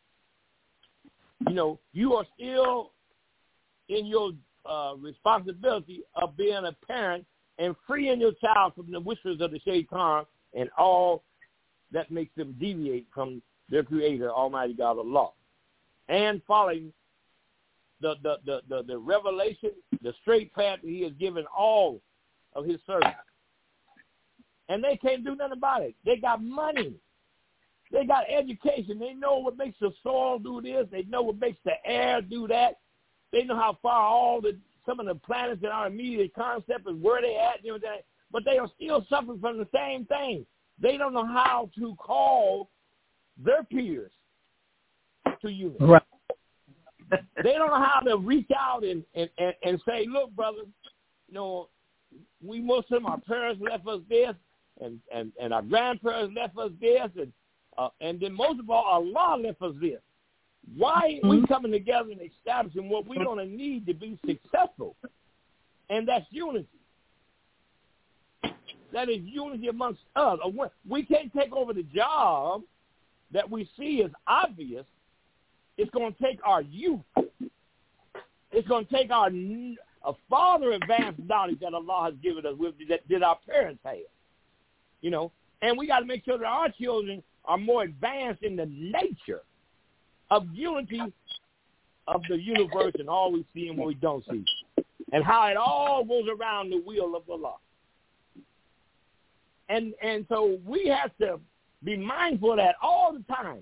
you are still in your responsibility of being a parent and freeing your child from the whispers of the Shaitan and all that makes them deviate from their Creator, Almighty God Allah, and following the revelation, the straight path that He has given all of His servants. And they can't do nothing about it. They got money. They got education. They know what makes the soil do this. They know what makes the air do that. They know how far some of the planets in our immediate concept is where they at, but they are still suffering from the same thing. They don't know how to call their peers to unity. Right. They don't know how to reach out and say, look, brother, we Muslim, our parents left us this, and our grandparents left us this, and then most of all, Allah left us this. Why ain't we coming together and establishing what we're going to need to be successful? And that's unity. That is unity amongst us. We can't take over the job that we see as obvious. It's going to take our youth. It's going to take a farther advanced knowledge that Allah has given us that our parents had. And we got to make sure that our children are more advanced in the nature of unity of the universe and all we see and what we don't see, and how it all goes around the wheel of Allah. And so we have to be mindful of that all the time.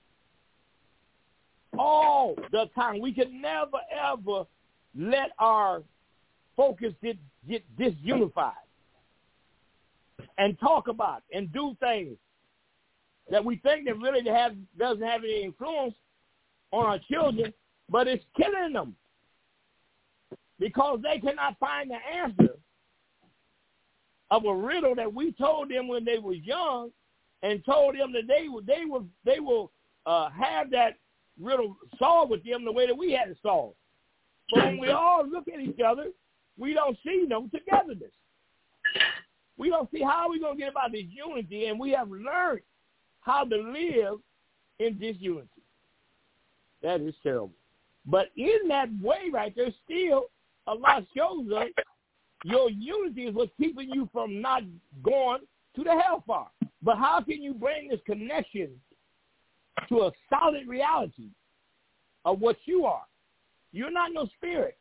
All the time. We can never, ever let our focus get disunified and talk about and do things that we think that really doesn't have any influence on our children, but it's killing them because they cannot find the answer of a riddle that we told them when they were young, and told them that they will have that riddle solved with them the way that we had it solved. But when we all look at each other, we don't see no togetherness. We don't see how we're going to get about this unity, and we have learned how to live in disunity. That is terrible. But in that way right there, still, Allah shows us your unity is what's keeping you from not going to the hellfire. But how can you bring this connection to a solid reality of what you are? You're not no spirit.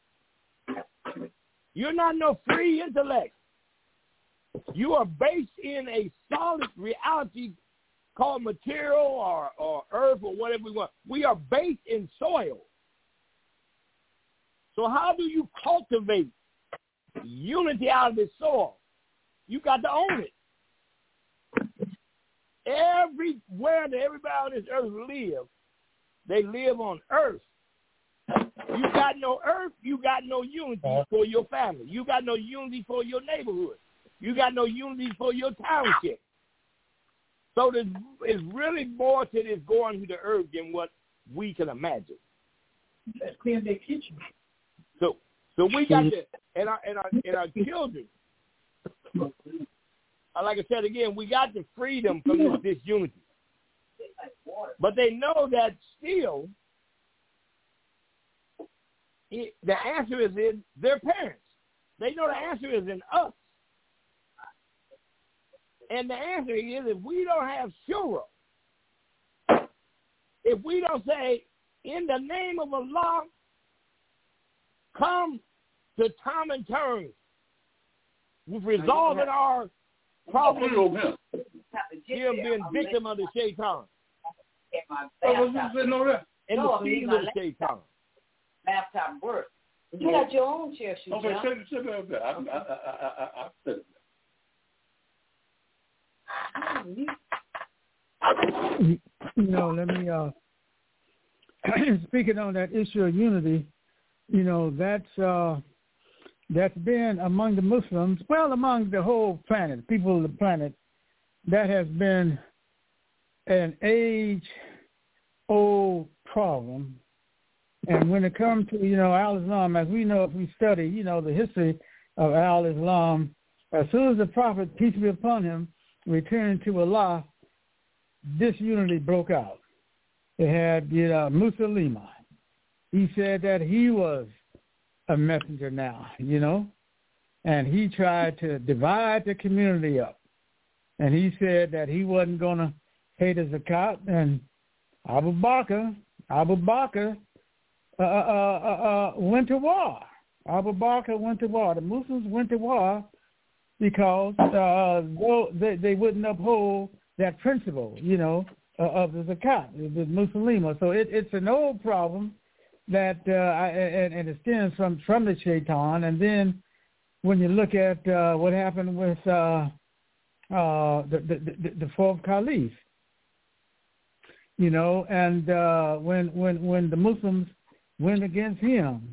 You're not no free intellect. You are based in a solid reality called material or earth or whatever we want. We are based in soil. So how do you cultivate unity out of this soil? You got to own it. Everywhere that everybody on this earth live, they live on earth. You got no earth, you got no unity for your family. You got no unity for your neighborhood. You got no unity for your township. So there's really more to this going to the earth than what we can imagine. Let's clean their kitchen. So we got to, and our children, like I said again, we got the freedom from this unity. But they know that still, the answer is in their parents. They know the answer is in us. And the answer is, if we don't have shura, if we don't say, in the name of Allah, come to common terms with resolving our problem, him being victim of the shaitan. And the seed of the shaitan. Laptop work. You got your own chair, shoot. Okay, sit there. I sit let me speaking on that issue of unity, that's been among the Muslims, well, among the whole planet, people of the planet, that has been an age-old problem. And when it comes to, al-Islam, as we know, if we study, the history of al-Islam, as soon as the Prophet, peace be upon him, returned to Allah, disunity broke out. It had, Musaylima. He said that he was a messenger now, and he tried to divide the community up. And he said that he wasn't going to pay the zakat, and Abu Bakr went to war. Abu Bakr went to war. The Muslims went to war because they wouldn't uphold that principle, of the zakat, the Muslima. So it's an old problem, that and it stems from the shaitan. And then when you look at what happened with the fourth caliph, you know, and when the Muslims went against him,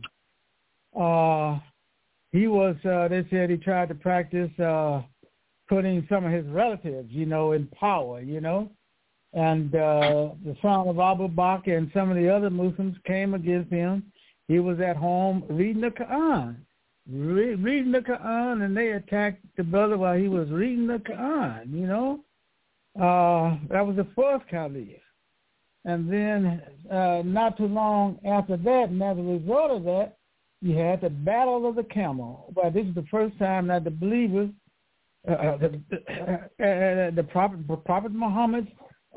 he was they said he tried to practice putting some of his relatives, you know, in power, you know. And the son of Abu Bakr and some of the other Muslims came against him. He was at home reading the Quran, reading the Quran, and they attacked the brother while he was reading the Quran, you know. That was the fourth caliph. And then not too long after that, and as a result of that, you had the Battle of the Camel. But this is the first time that the believers, the Prophet Muhammad's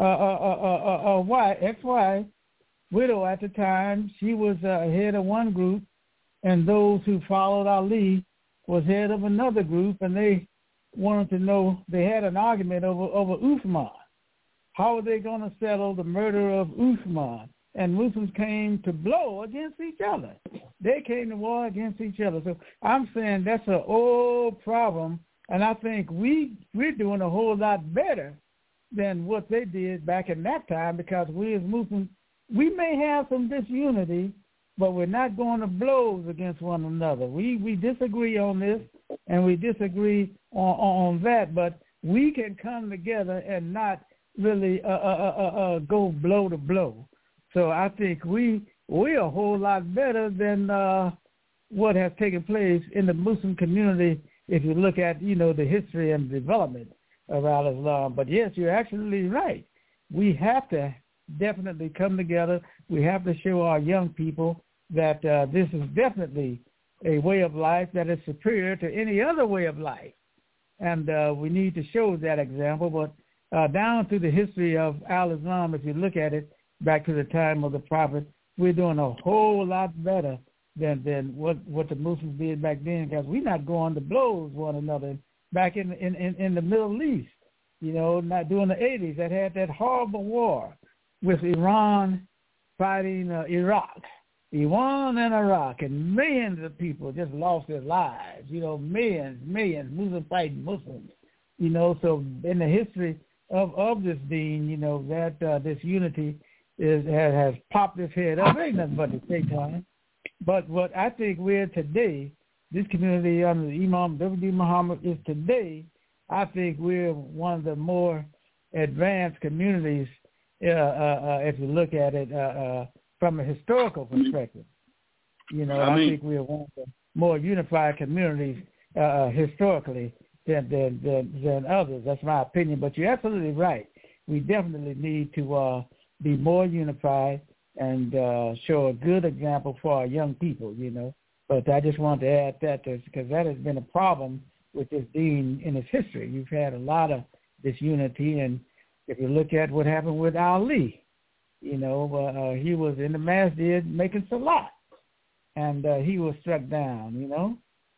ex-wife, widow at the time, she was head of one group, and those who followed Ali was head of another group, and they wanted to know, they had an argument over Uthman. How are they going to settle the murder of Uthman? And Muslims came to blow against each other. They came to war against each other. So I'm saying that's an old problem, and I think we're doing a whole lot better than what they did back in that time, because we as Muslims, we may have some disunity, but we're not going to blows against one another. We disagree on this, and we disagree on that, but we can come together and not really go blow to blow. So I think we're a whole lot better than what has taken place in the Muslim community if you look at, you know, the history and development of Al-Islam. But yes, you're absolutely right. We have to definitely come together. We have to show our young people that this is definitely a way of life that is superior to any other way of life. And we need to show that example. But down through the history of Al-Islam, if you look at it, back to the time of the Prophet, we're doing a whole lot better than what the Muslims did back then, because we're not going to blows one another. Back in the Middle East, you know, not during the 80s, that had that horrible war with Iran fighting Iraq. Iran and Iraq, and millions of people just lost their lives, you know, millions, Muslims fighting Muslims, you know. So in the history of this deen, you know, that this unity has popped its head up. Ain't nothing but the Satan. But what I think we're today, this community under the Imam W.D. Muhammad is today, I think we're one of the more advanced communities if you look at it from a historical perspective. You know, I think we're one of the more unified communities historically than others. That's my opinion. But you're absolutely right. We definitely need to be more unified and show a good example for our young people, you know. But I just wanted to add that because that has been a problem with this deen in its history. You've had a lot of disunity, and if you look at what happened with Ali, you know, he was in the masjid making salat, and he was struck down, you know,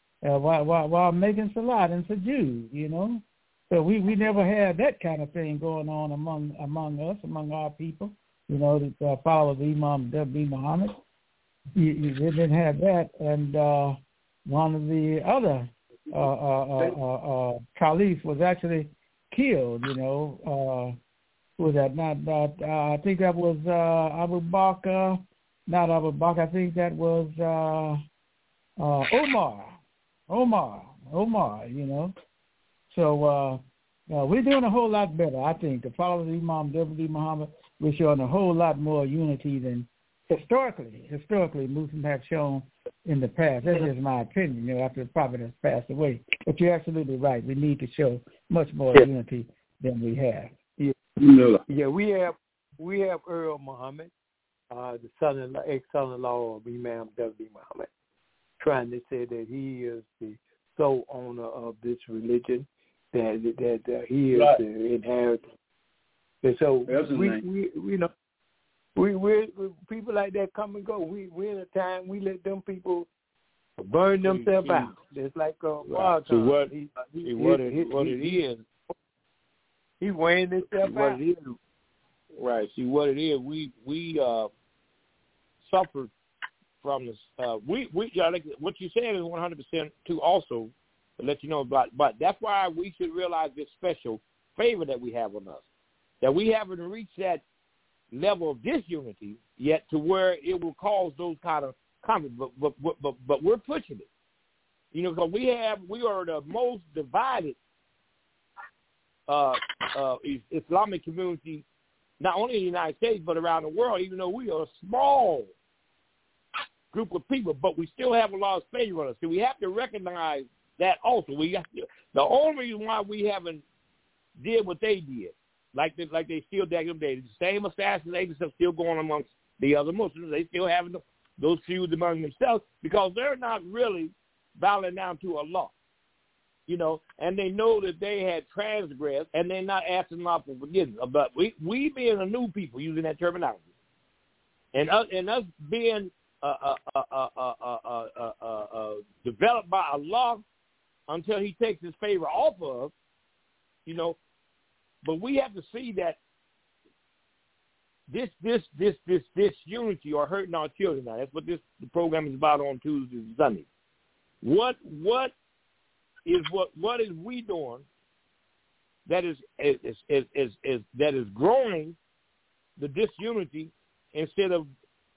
while making salat and sujood, you know. So we never had that kind of thing going on among us, among our people, you know, that follow the Imam W. Muhammad. You didn't have that, and one of the other caliphs was actually killed. You know, was that not? I think that was Abu Bakr. Not Abu Bakr. I think that was Omar. You know, so we're doing a whole lot better. I think to follow the Imam W. Muhammad, we're showing a whole lot more unity than historically Muslims have shown in the past. That's just my opinion, you know, after the Prophet has passed away. But you're absolutely right. We need to show much more unity than we have. Yeah, we have Earl Muhammad, the ex-son-in-law of Imam W. Muhammad, trying to say that he is the sole owner of this religion, that he is the inheritor. And so we know. We're people like that come and go. We're in a time we let them people burn themselves out. It's like what it is. He weighing himself out. It is, right. See what it is. We suffered from this. We like what you said is 100% true. Also, to let you know about, but that's why we should realize this special favor that we have on us, that we haven't reached that level of disunity yet to where it will cause those kind of conflicts. But we're pushing it. You know, because we are the most divided Islamic community, not only in the United States but around the world. Even though we are a small group of people, but we still have a lot of favor on us. So we have to recognize that also. The only reason why we haven't did what they did, like they still did, the same assassination stuff still going amongst the other Muslims. They still having those feuds among themselves because they're not really bowing down to Allah, you know, and they know that they had transgressed, and they're not asking Allah for forgiveness. But we being a new people, using that terminology, and us being developed by Allah until He takes His favor off of us, you know. But we have to see that this unity or hurting our children. Now that's what the program is about on Tuesdays and Sundays. What is we doing that is growing the disunity instead of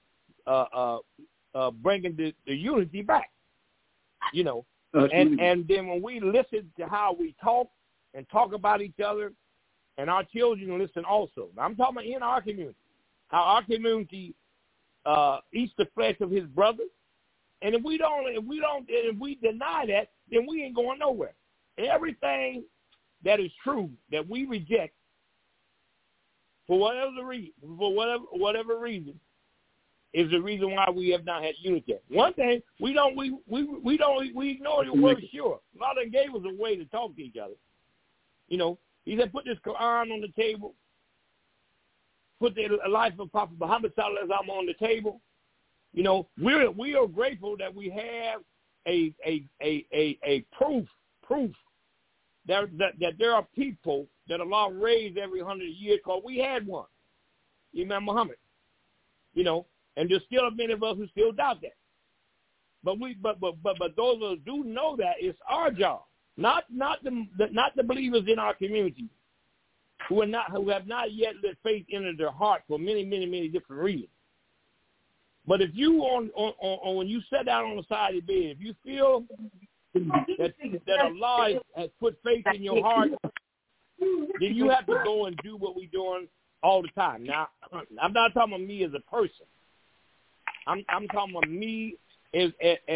bringing the unity back, you know? And then when we listen to how we talk about each other, and our children listen also. Now, I'm talking about in our community, how our community eats the flesh of his brothers. And if we deny that, then we ain't going nowhere. Everything that is true that we reject for whatever reason is the reason why we have not had unity. One thing we ignore the word sure. Allah gave us a way to talk to each other. You know, He said, put this Quran on the table, put the life of Prophet Muhammad sallallahu alaihi wasallam on the table. You know, we are grateful that we have a proof that there are people that Allah raised every 100 years, because we had one, Imam Muhammad. You know, and there's still many of us who still doubt that. But those of us do know that it's our job, not the believers in our community who have not yet let faith enter their heart for many different reasons. But if you when you sit down on the side of the bed, if you feel that Allah has put faith in your heart, then you have to go and do what we're doing all the time. Now, I'm not talking about me as a person. I'm talking about me as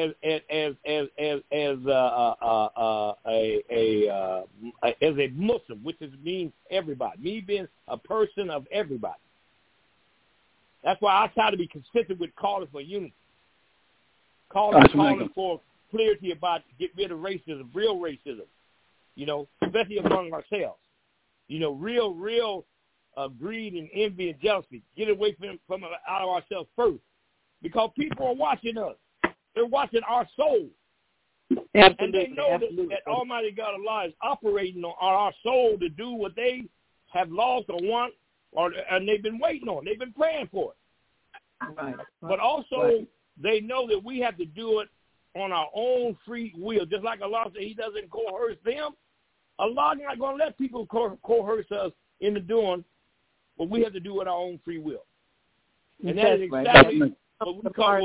a Muslim, which means everybody. Me being a person of everybody. That's why I try to be consistent with calling for unity, calling for clarity about get rid of racism, real racism, you know, especially among ourselves. You know, real greed and envy and jealousy. Get away from out of ourselves first, because people are watching us. They're watching our soul. Absolutely. And they know that Almighty God Allah is operating on our soul to do what they have lost or want, and they've been waiting on. They've been praying for it. Right. But also, they know that we have to do it on our own free will. Just like Allah said, He doesn't coerce them. Allah is not going to let people coerce us into doing what we have to do with our own free will. And that is exactly what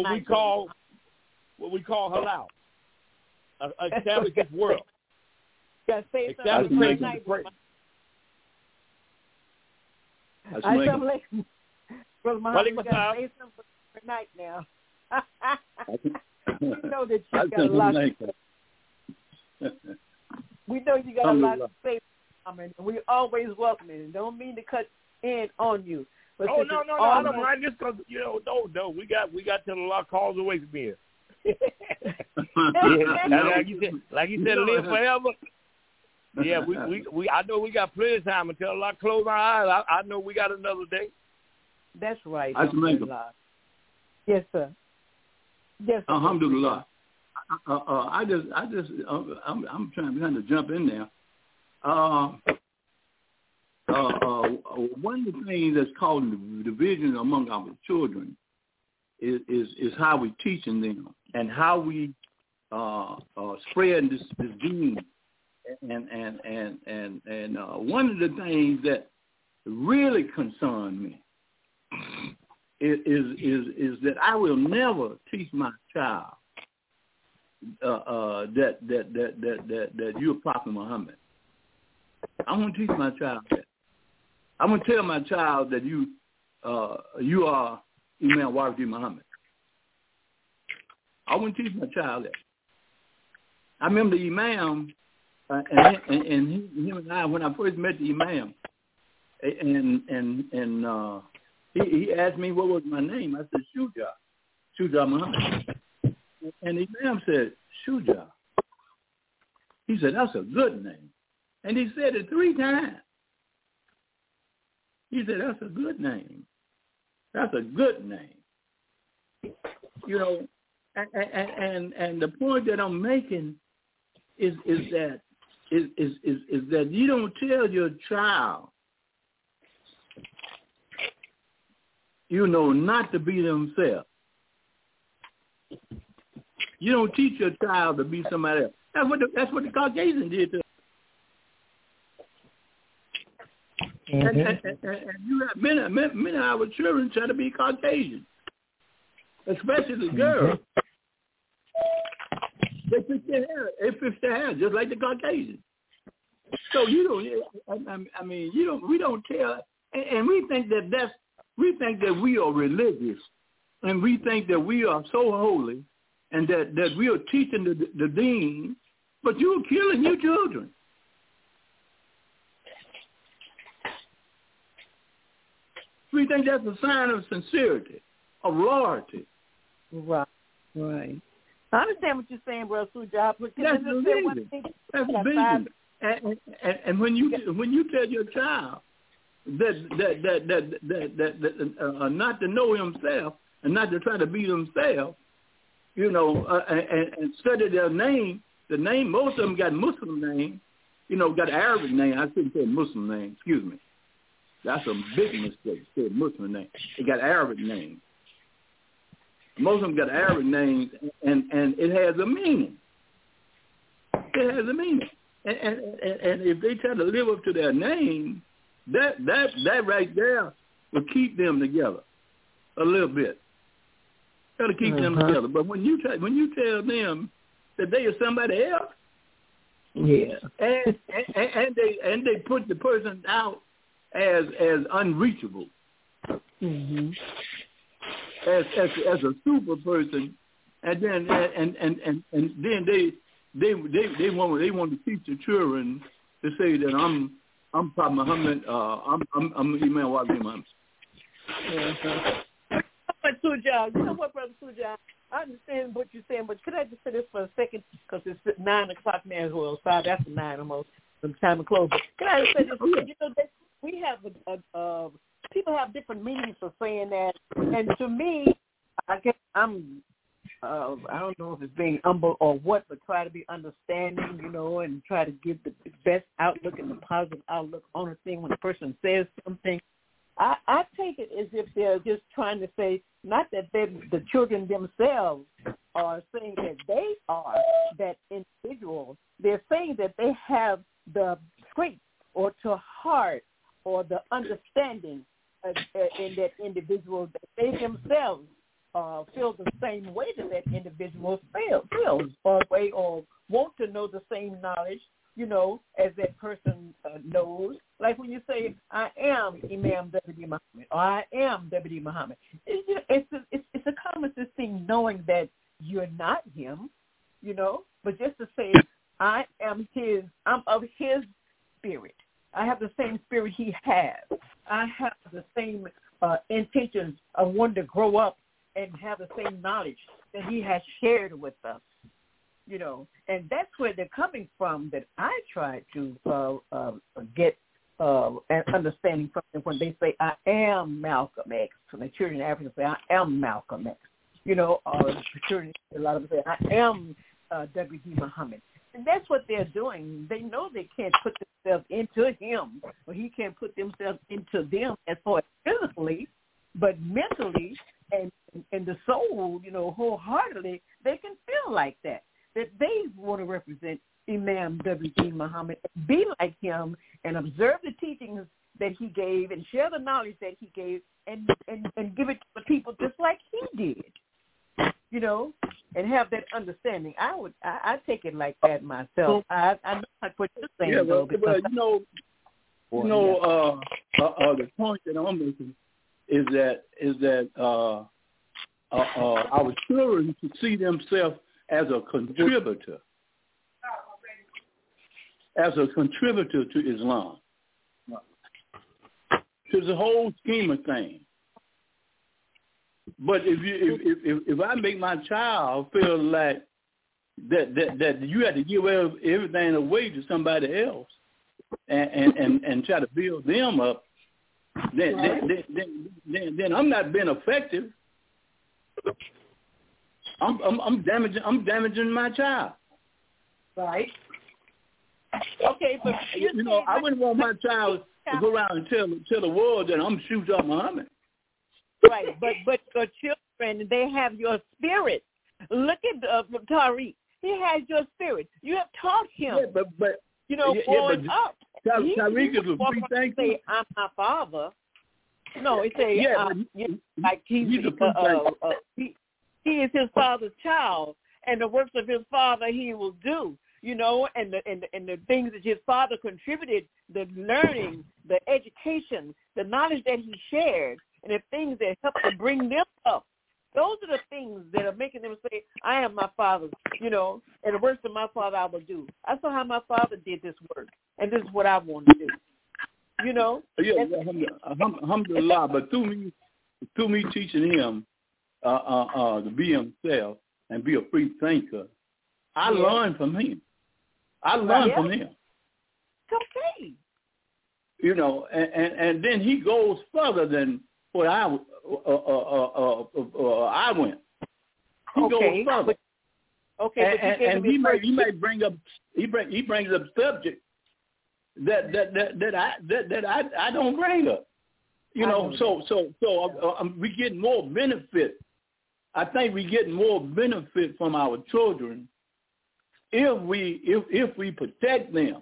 we call halal. Establish this world. Establish praise. Brother Muhammad, we got to say something for night now. We know that you got a lot. We know you got a lot to say, and we always welcome it. And don't mean to cut in on you. But no, I don't mind. Just because no, we got till Allah calls away from here. like you said, live forever. Yeah, we I know we got plenty of time until Allah close our eyes. I know we got another day. That's right. Yes, sir. Yes. Sir. Alhamdulillah. I'm trying to jump in there. One of the things that's causing the division among our children is how we teaching them and how we spreading this deen. And one of the things that really concern me is that I will never teach my child that you're Prophet Muhammad. I'm going to teach my child that. I'm going to tell my child that you are Imam Wahid Muhammad. I want to teach my child that. I remember the Imam, and him and I, when I first met the Imam, and he asked me what was my name. I said Shuja Muhammad. And the Imam said, Shuja. He said, that's a good name. And he said it 3 times. He said, that's a good name. That's a good name. You know, and the point that I'm making is that you don't tell your child, you know, not to be themselves. You don't teach your child to be somebody else. That's what the Caucasian did to us. Mm-hmm. And you have many of our children try to be Caucasian, especially the girls. They fix their hair just like the Caucasian. So you don't. I mean, you don't. We don't tell, and we think that we think that we are religious, and we think that we are so holy, and that we are teaching the deen, but you're killing your children. We think that's a sign of sincerity, of loyalty. Right. I understand what you're saying, Brother Sujab. That's the reason. And when you tell your child that not to know himself and not to try to be themselves, you know, and study their name. The name, most of them got Muslim names, you know, got Arabic name. I shouldn't say Muslim name. Excuse me. That's a big mistake. Say Muslim name. They got Arabic names. Most of them got Arabic names, and it has a meaning. It has a meaning. And if they try to live up to their name, that right there will keep them together a little bit. That'll keep them together. But when you tell them that they are somebody else, yeah, and they put the person out as unreachable, mm-hmm. as a super person, and then they want to teach the children to say that I'm Prophet Muhammad, I'm Imam Wahid Muhammad. But Sujab, you know what, Brother Sujab? I understand what you're saying, but could I just say this for a second? Because it's 9 o'clock now as well. 5 after 9 almost. Some time to close. But can I just say this? You know, we have people have different meanings for saying that, and to me, I guess I don't know if it's being humble or what, but try to be understanding, you know, and try to give the best outlook and the positive outlook on a thing when a person says something. I take it as if they're just trying to say, not that the children themselves are saying that they are that individual. They're saying that they have the trait or to heart or the understanding in that individual that they themselves feel the same way that individual feels or want to know the same knowledge, you know, as that person knows. Like when you say, I am Imam W.D. Muhammad, or I am W.D. Muhammad. It's a common sense thing knowing that you're not him, you know, but just to say, I'm of his spirit. I have the same spirit he has. I have the same intentions of wanting to grow up and have the same knowledge that he has shared with us. You know, and that's where they're coming from that I try to get an understanding from them when they say, I am Malcolm X. When the children in Africa say, I am Malcolm X. You know, or the children, a lot of them say, I am W.D. Muhammad. And that's what they're doing. They know they can't put themselves into him, or he can't put themselves into them as far as physically, but mentally and the soul, wholeheartedly, they can feel like that they want to represent Imam W.D. Muhammad, be like him, and observe the teachings that he gave, and share the knowledge that he gave, and give it to the people just like he did, and have that understanding. I take it like that myself. I know what you're saying, though. The point that I'm making is that our children should see themselves as a contributor. As a contributor to Islam, to the whole scheme of things. But if I make my child feel like that you have to give everything away to somebody else and try to build them up, then I'm not being effective. I'm damaging my child. Right. Okay, but I wouldn't want my child to go around and tell the world that I'm shoot up Muhammad. Right, but your children, they have your spirit. Look at Tariq. He has your spirit. You have taught him. Yeah, but growing up. Tariq is a free thinker. Say, I'm my father. No, he say, like he's a free thinker. He is his father's child, and the works of his father he will do. And the things that his father contributed, the learning, the education, the knowledge that he shared, and the things that helped to bring them up. Those are the things that are making them say, I am my father's, and the works of my father I will do. I saw how my father did this work, and this is what I want to do. Yeah, alhamdulillah, but through me teaching him to be himself and be a free thinker, I learned from him. From him. Okay. And then he goes further than what I went. He goes further. And he might bring up he brings up subjects that I don't bring up. So we get more benefit. I think we get more benefit from our children if we protect them,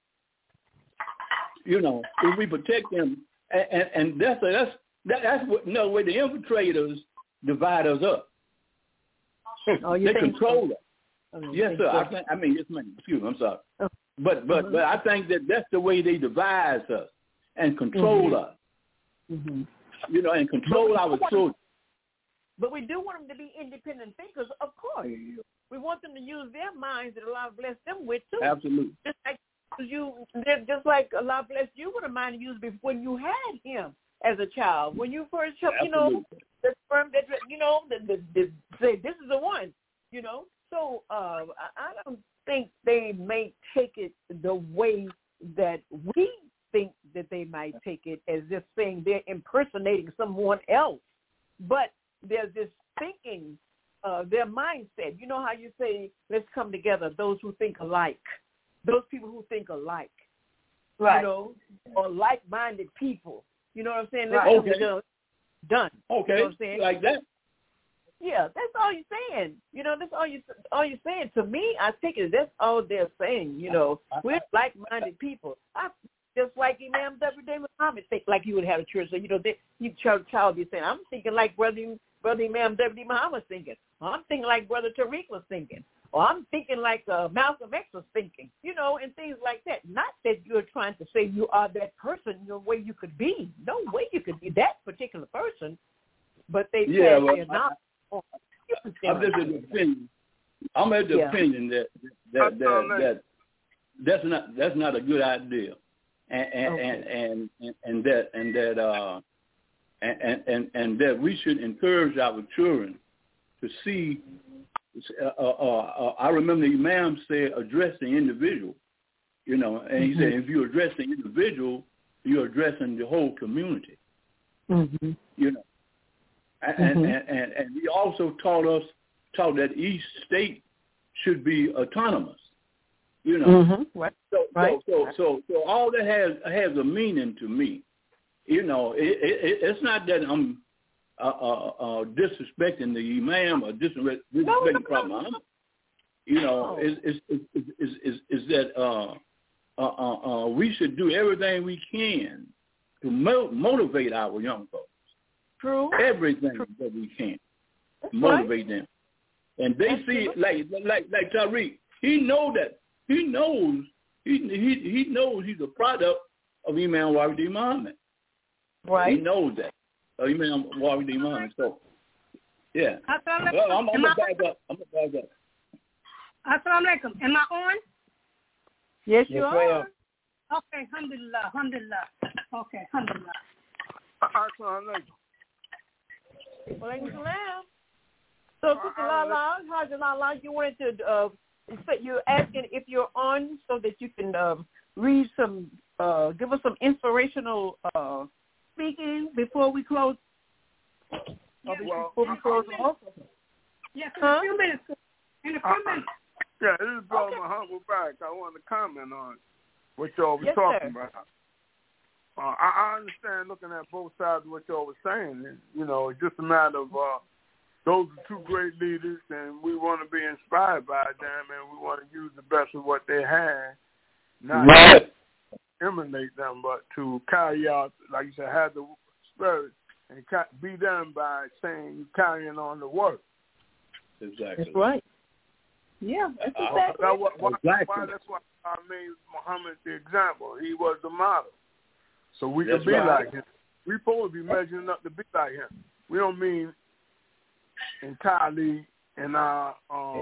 if we protect them, and that's what way the infiltrators divide us up. They control us. Yes, sir. Yes, ma'am. Excuse me. I'm sorry. Oh. But I think that's the way they divide us and control us. And control our children. But we do want them to be independent thinkers, of course. We want them to use their minds that Allah blessed them with, too. Absolutely. Just like Allah blessed you with a mind to use when you had him as a child. When you first, the sperm that, say, this is the one, So I don't think they may take it the way that we think that they might take it, as just saying they're impersonating someone else. But there's this thinking, their mindset. You know how you say, let's come together, those who think alike, those people who think alike, right? Or like-minded people. You know what I'm saying? Right. Let's come together. Done. Okay, you know what I'm saying? Like that. Yeah, that's all you're saying. That's all you're saying. To me, I think that's all they're saying. We're like-minded people. Just like Imam W.D. Muhammad think like he would have a church. So, child be saying, I'm thinking like Brother Imam W.D. Muhammad thinking. Or I'm thinking like Brother Tariq was thinking. Or I'm thinking like Malcolm X was thinking, and things like that. Not that you're trying to say you are that person, no way you could be. No way you could be that particular person. But they say you're not. I'm just of the opinion. I'm of the opinion that's not a good idea. And that we should encourage our children to see. I remember the Imam said, address the individual, and he said, if you address the individual, you're addressing the whole community, And he also taught that each state should be autonomous. Right. So all that has a meaning to me. It's not that disrespecting the imam or disrespecting Prophet Muhammad. You know, is that we should do everything we can to motivate our young folks. True. Everything that we can. That's motivate them. And they see it like Tariq. He knows he's a product of Imam Wahid Muhammad. Right. He knows that. Imam Wahid Muhammad. So yeah. Well, I'm gonna back up. Assalamu alaikum. Am I on? Yes, you are. Okay, alhamdulillah. Okay, alhamdulillah. Assalamu alaikum. Walaikum salam. So, Sister Lala, Haja Lala, you wanted to, you're asking if you're on so that you can read some, give us some inspirational speaking before we close. Before we close off. Yes, in a few minutes. Yeah, this is Brother Muhammad back. I want to comment on what y'all was talking about. I understand looking at both sides of what y'all was saying. And, you know, it's just a matter of those are two great leaders, and we want to be inspired by them, and we want to use the best of what they have, not to emulate them, but to carry out, like you said, have the spirit and be done by saying you're carrying on the work. Exactly. That's right. Yeah, that's exactly. That's why I made Muhammad the example. He was the model. So we can be like him. We're supposed to be measuring up to be like him. We don't mean entirely in our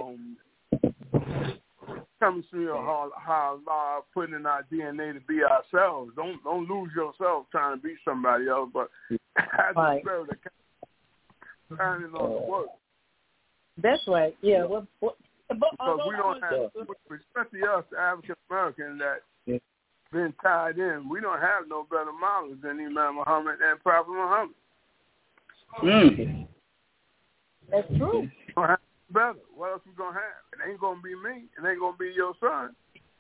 chemistry or how Allah put in our DNA to be ourselves. Don't lose yourself trying to be somebody else, but have the spirit of carrying on the work. That's right. Yeah. Because we don't have, especially us, the African American, that been tied in. We don't have no better models than Imam Muhammad and Prophet Muhammad. That's true. We don't have better. What else we gonna have? It ain't gonna be me. It ain't gonna be your son.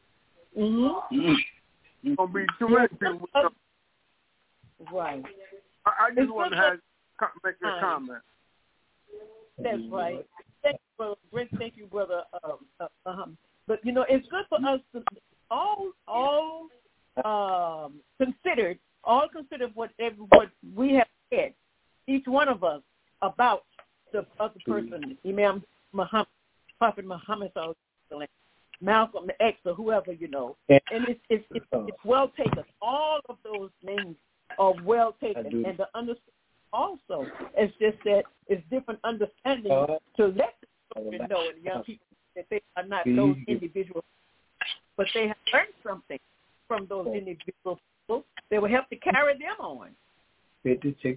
It's gonna be too many people. Right. I just want to make a comment. That's right. Thank you, brother. But you know, it's good for us to all considered what we have said, each one of us, about the other person, Imam Muhammad, Prophet Muhammad, Malcolm X, or whoever, you know. And it's well taken. All of those names are well taken, and the understanding also. It's just that it's different understanding to let the children know and young people that they are not those individuals, but they have learned something from those individual people. They will help to carry them on. They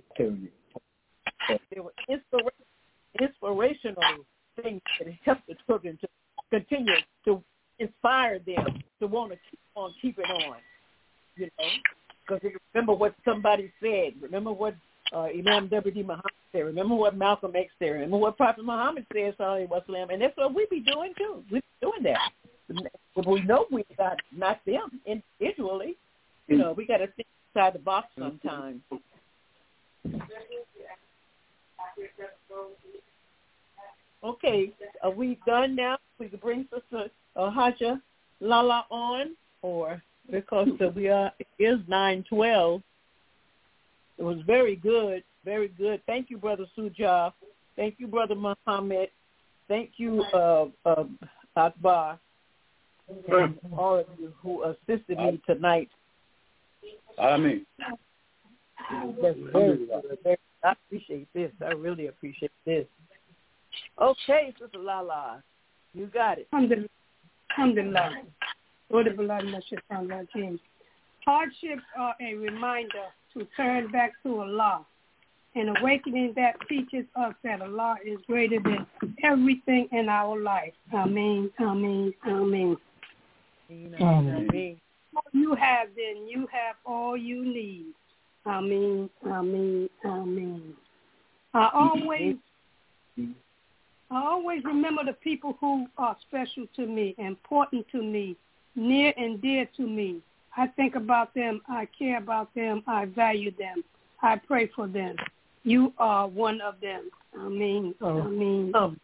were inspirational things that help the children to continue to inspire them to want to keep on keeping on. You know, because remember what somebody said. Remember what Imam W.D. Muhammad said. Remember what Malcolm X said. Remember what Prophet Muhammad said, sallallahu alaihi wasallam. And that's what we be doing too. We're doing that. But we know we got not them individually. You know, we got to think outside the box sometimes. Okay, are we done now? We can bring Sister Haja Lala on, or because it is 9:12. It was very good, very good. Thank you, Brother Sujah. Thank you, Brother Muhammad. Thank you, Akbar, and all of you who assisted me tonight. Amen. That's very good. I appreciate this. I really appreciate this. Okay, Sister Lala, you got it. Alhamdulillah. Hardships are a reminder to turn back to Allah. An awakening that teaches us that Allah is greater than everything in our life. Ameen, ameen, ameen. Ameen. You have all you need. Ameen, ameen, ameen. I always remember the people who are special to me, important to me, near and dear to me. I think about them. I care about them. I value them. I pray for them. you are one of them. I mean. This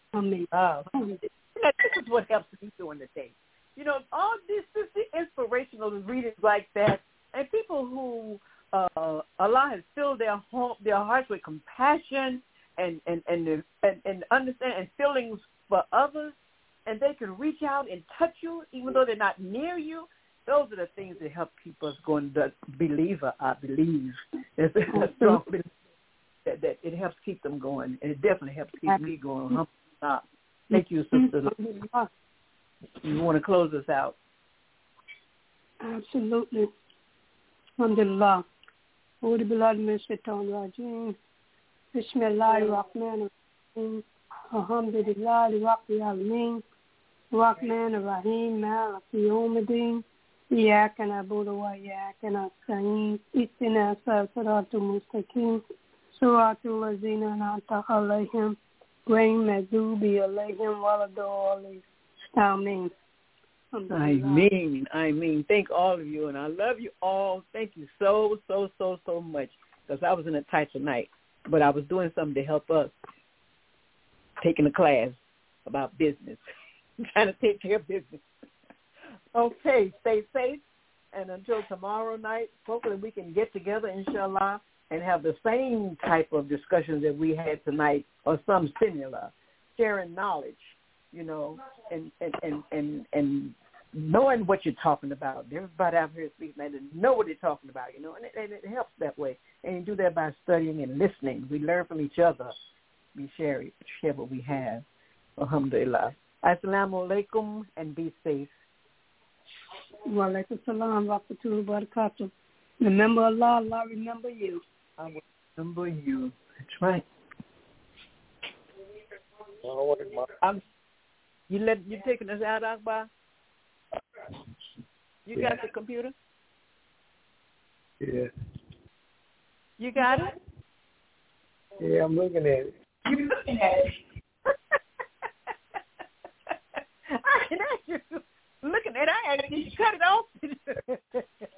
is what helps me during the day. You know, all this inspirational readings like that, and people who Allah has filled their hearts with compassion and understand and feelings for others, and they can reach out and touch you even though they're not near you. Those are the things that help keep us going. The believer, I believe, is a strong belief that it helps keep them going, and it definitely helps keep me going. Thank you, Sister. You want to close us out? Absolutely. Alhamdulillah. A'udhu billahi minash shaitanir rajeem. Bismillahir rahmanir rahim. Alhamdulillahi rabbil alamin. Rahmanir rahim. Maliki yawmiddin. Iyyaka na'budu wa iyyaka nasta'in. Ihdinas siratal mustaqim. Siratal ladzina an'amta 'alaihim ghayril maghdubi 'alaihim waladdallin. Amen. I mean. Thank all of you, and I love you all. Thank you so much, because I was in a tight tonight, but I was doing something to help us, taking a class about business, trying to take care of business. Okay, stay safe, and until tomorrow night, hopefully we can get together, inshallah, and have the same type of discussions that we had tonight, or some similar, sharing knowledge, you know, and knowing what you're talking about. Everybody out here speaking, they know what they're talking about, you know, and it helps that way. And you do that by studying and listening. We learn from each other. We share what we have. Alhamdulillah. Assalamu alaikum, and be safe. Wa alaikum salam wa rahmatullahi wa barakatuh. Remember Allah, Allah remember you. I will remember you. That's right. You taking us out, Akbar? You got the computer? Yeah. You got it? Yeah, I'm looking at it. You're looking at it. I can ask you. Looking at it, I asked you to cut it off.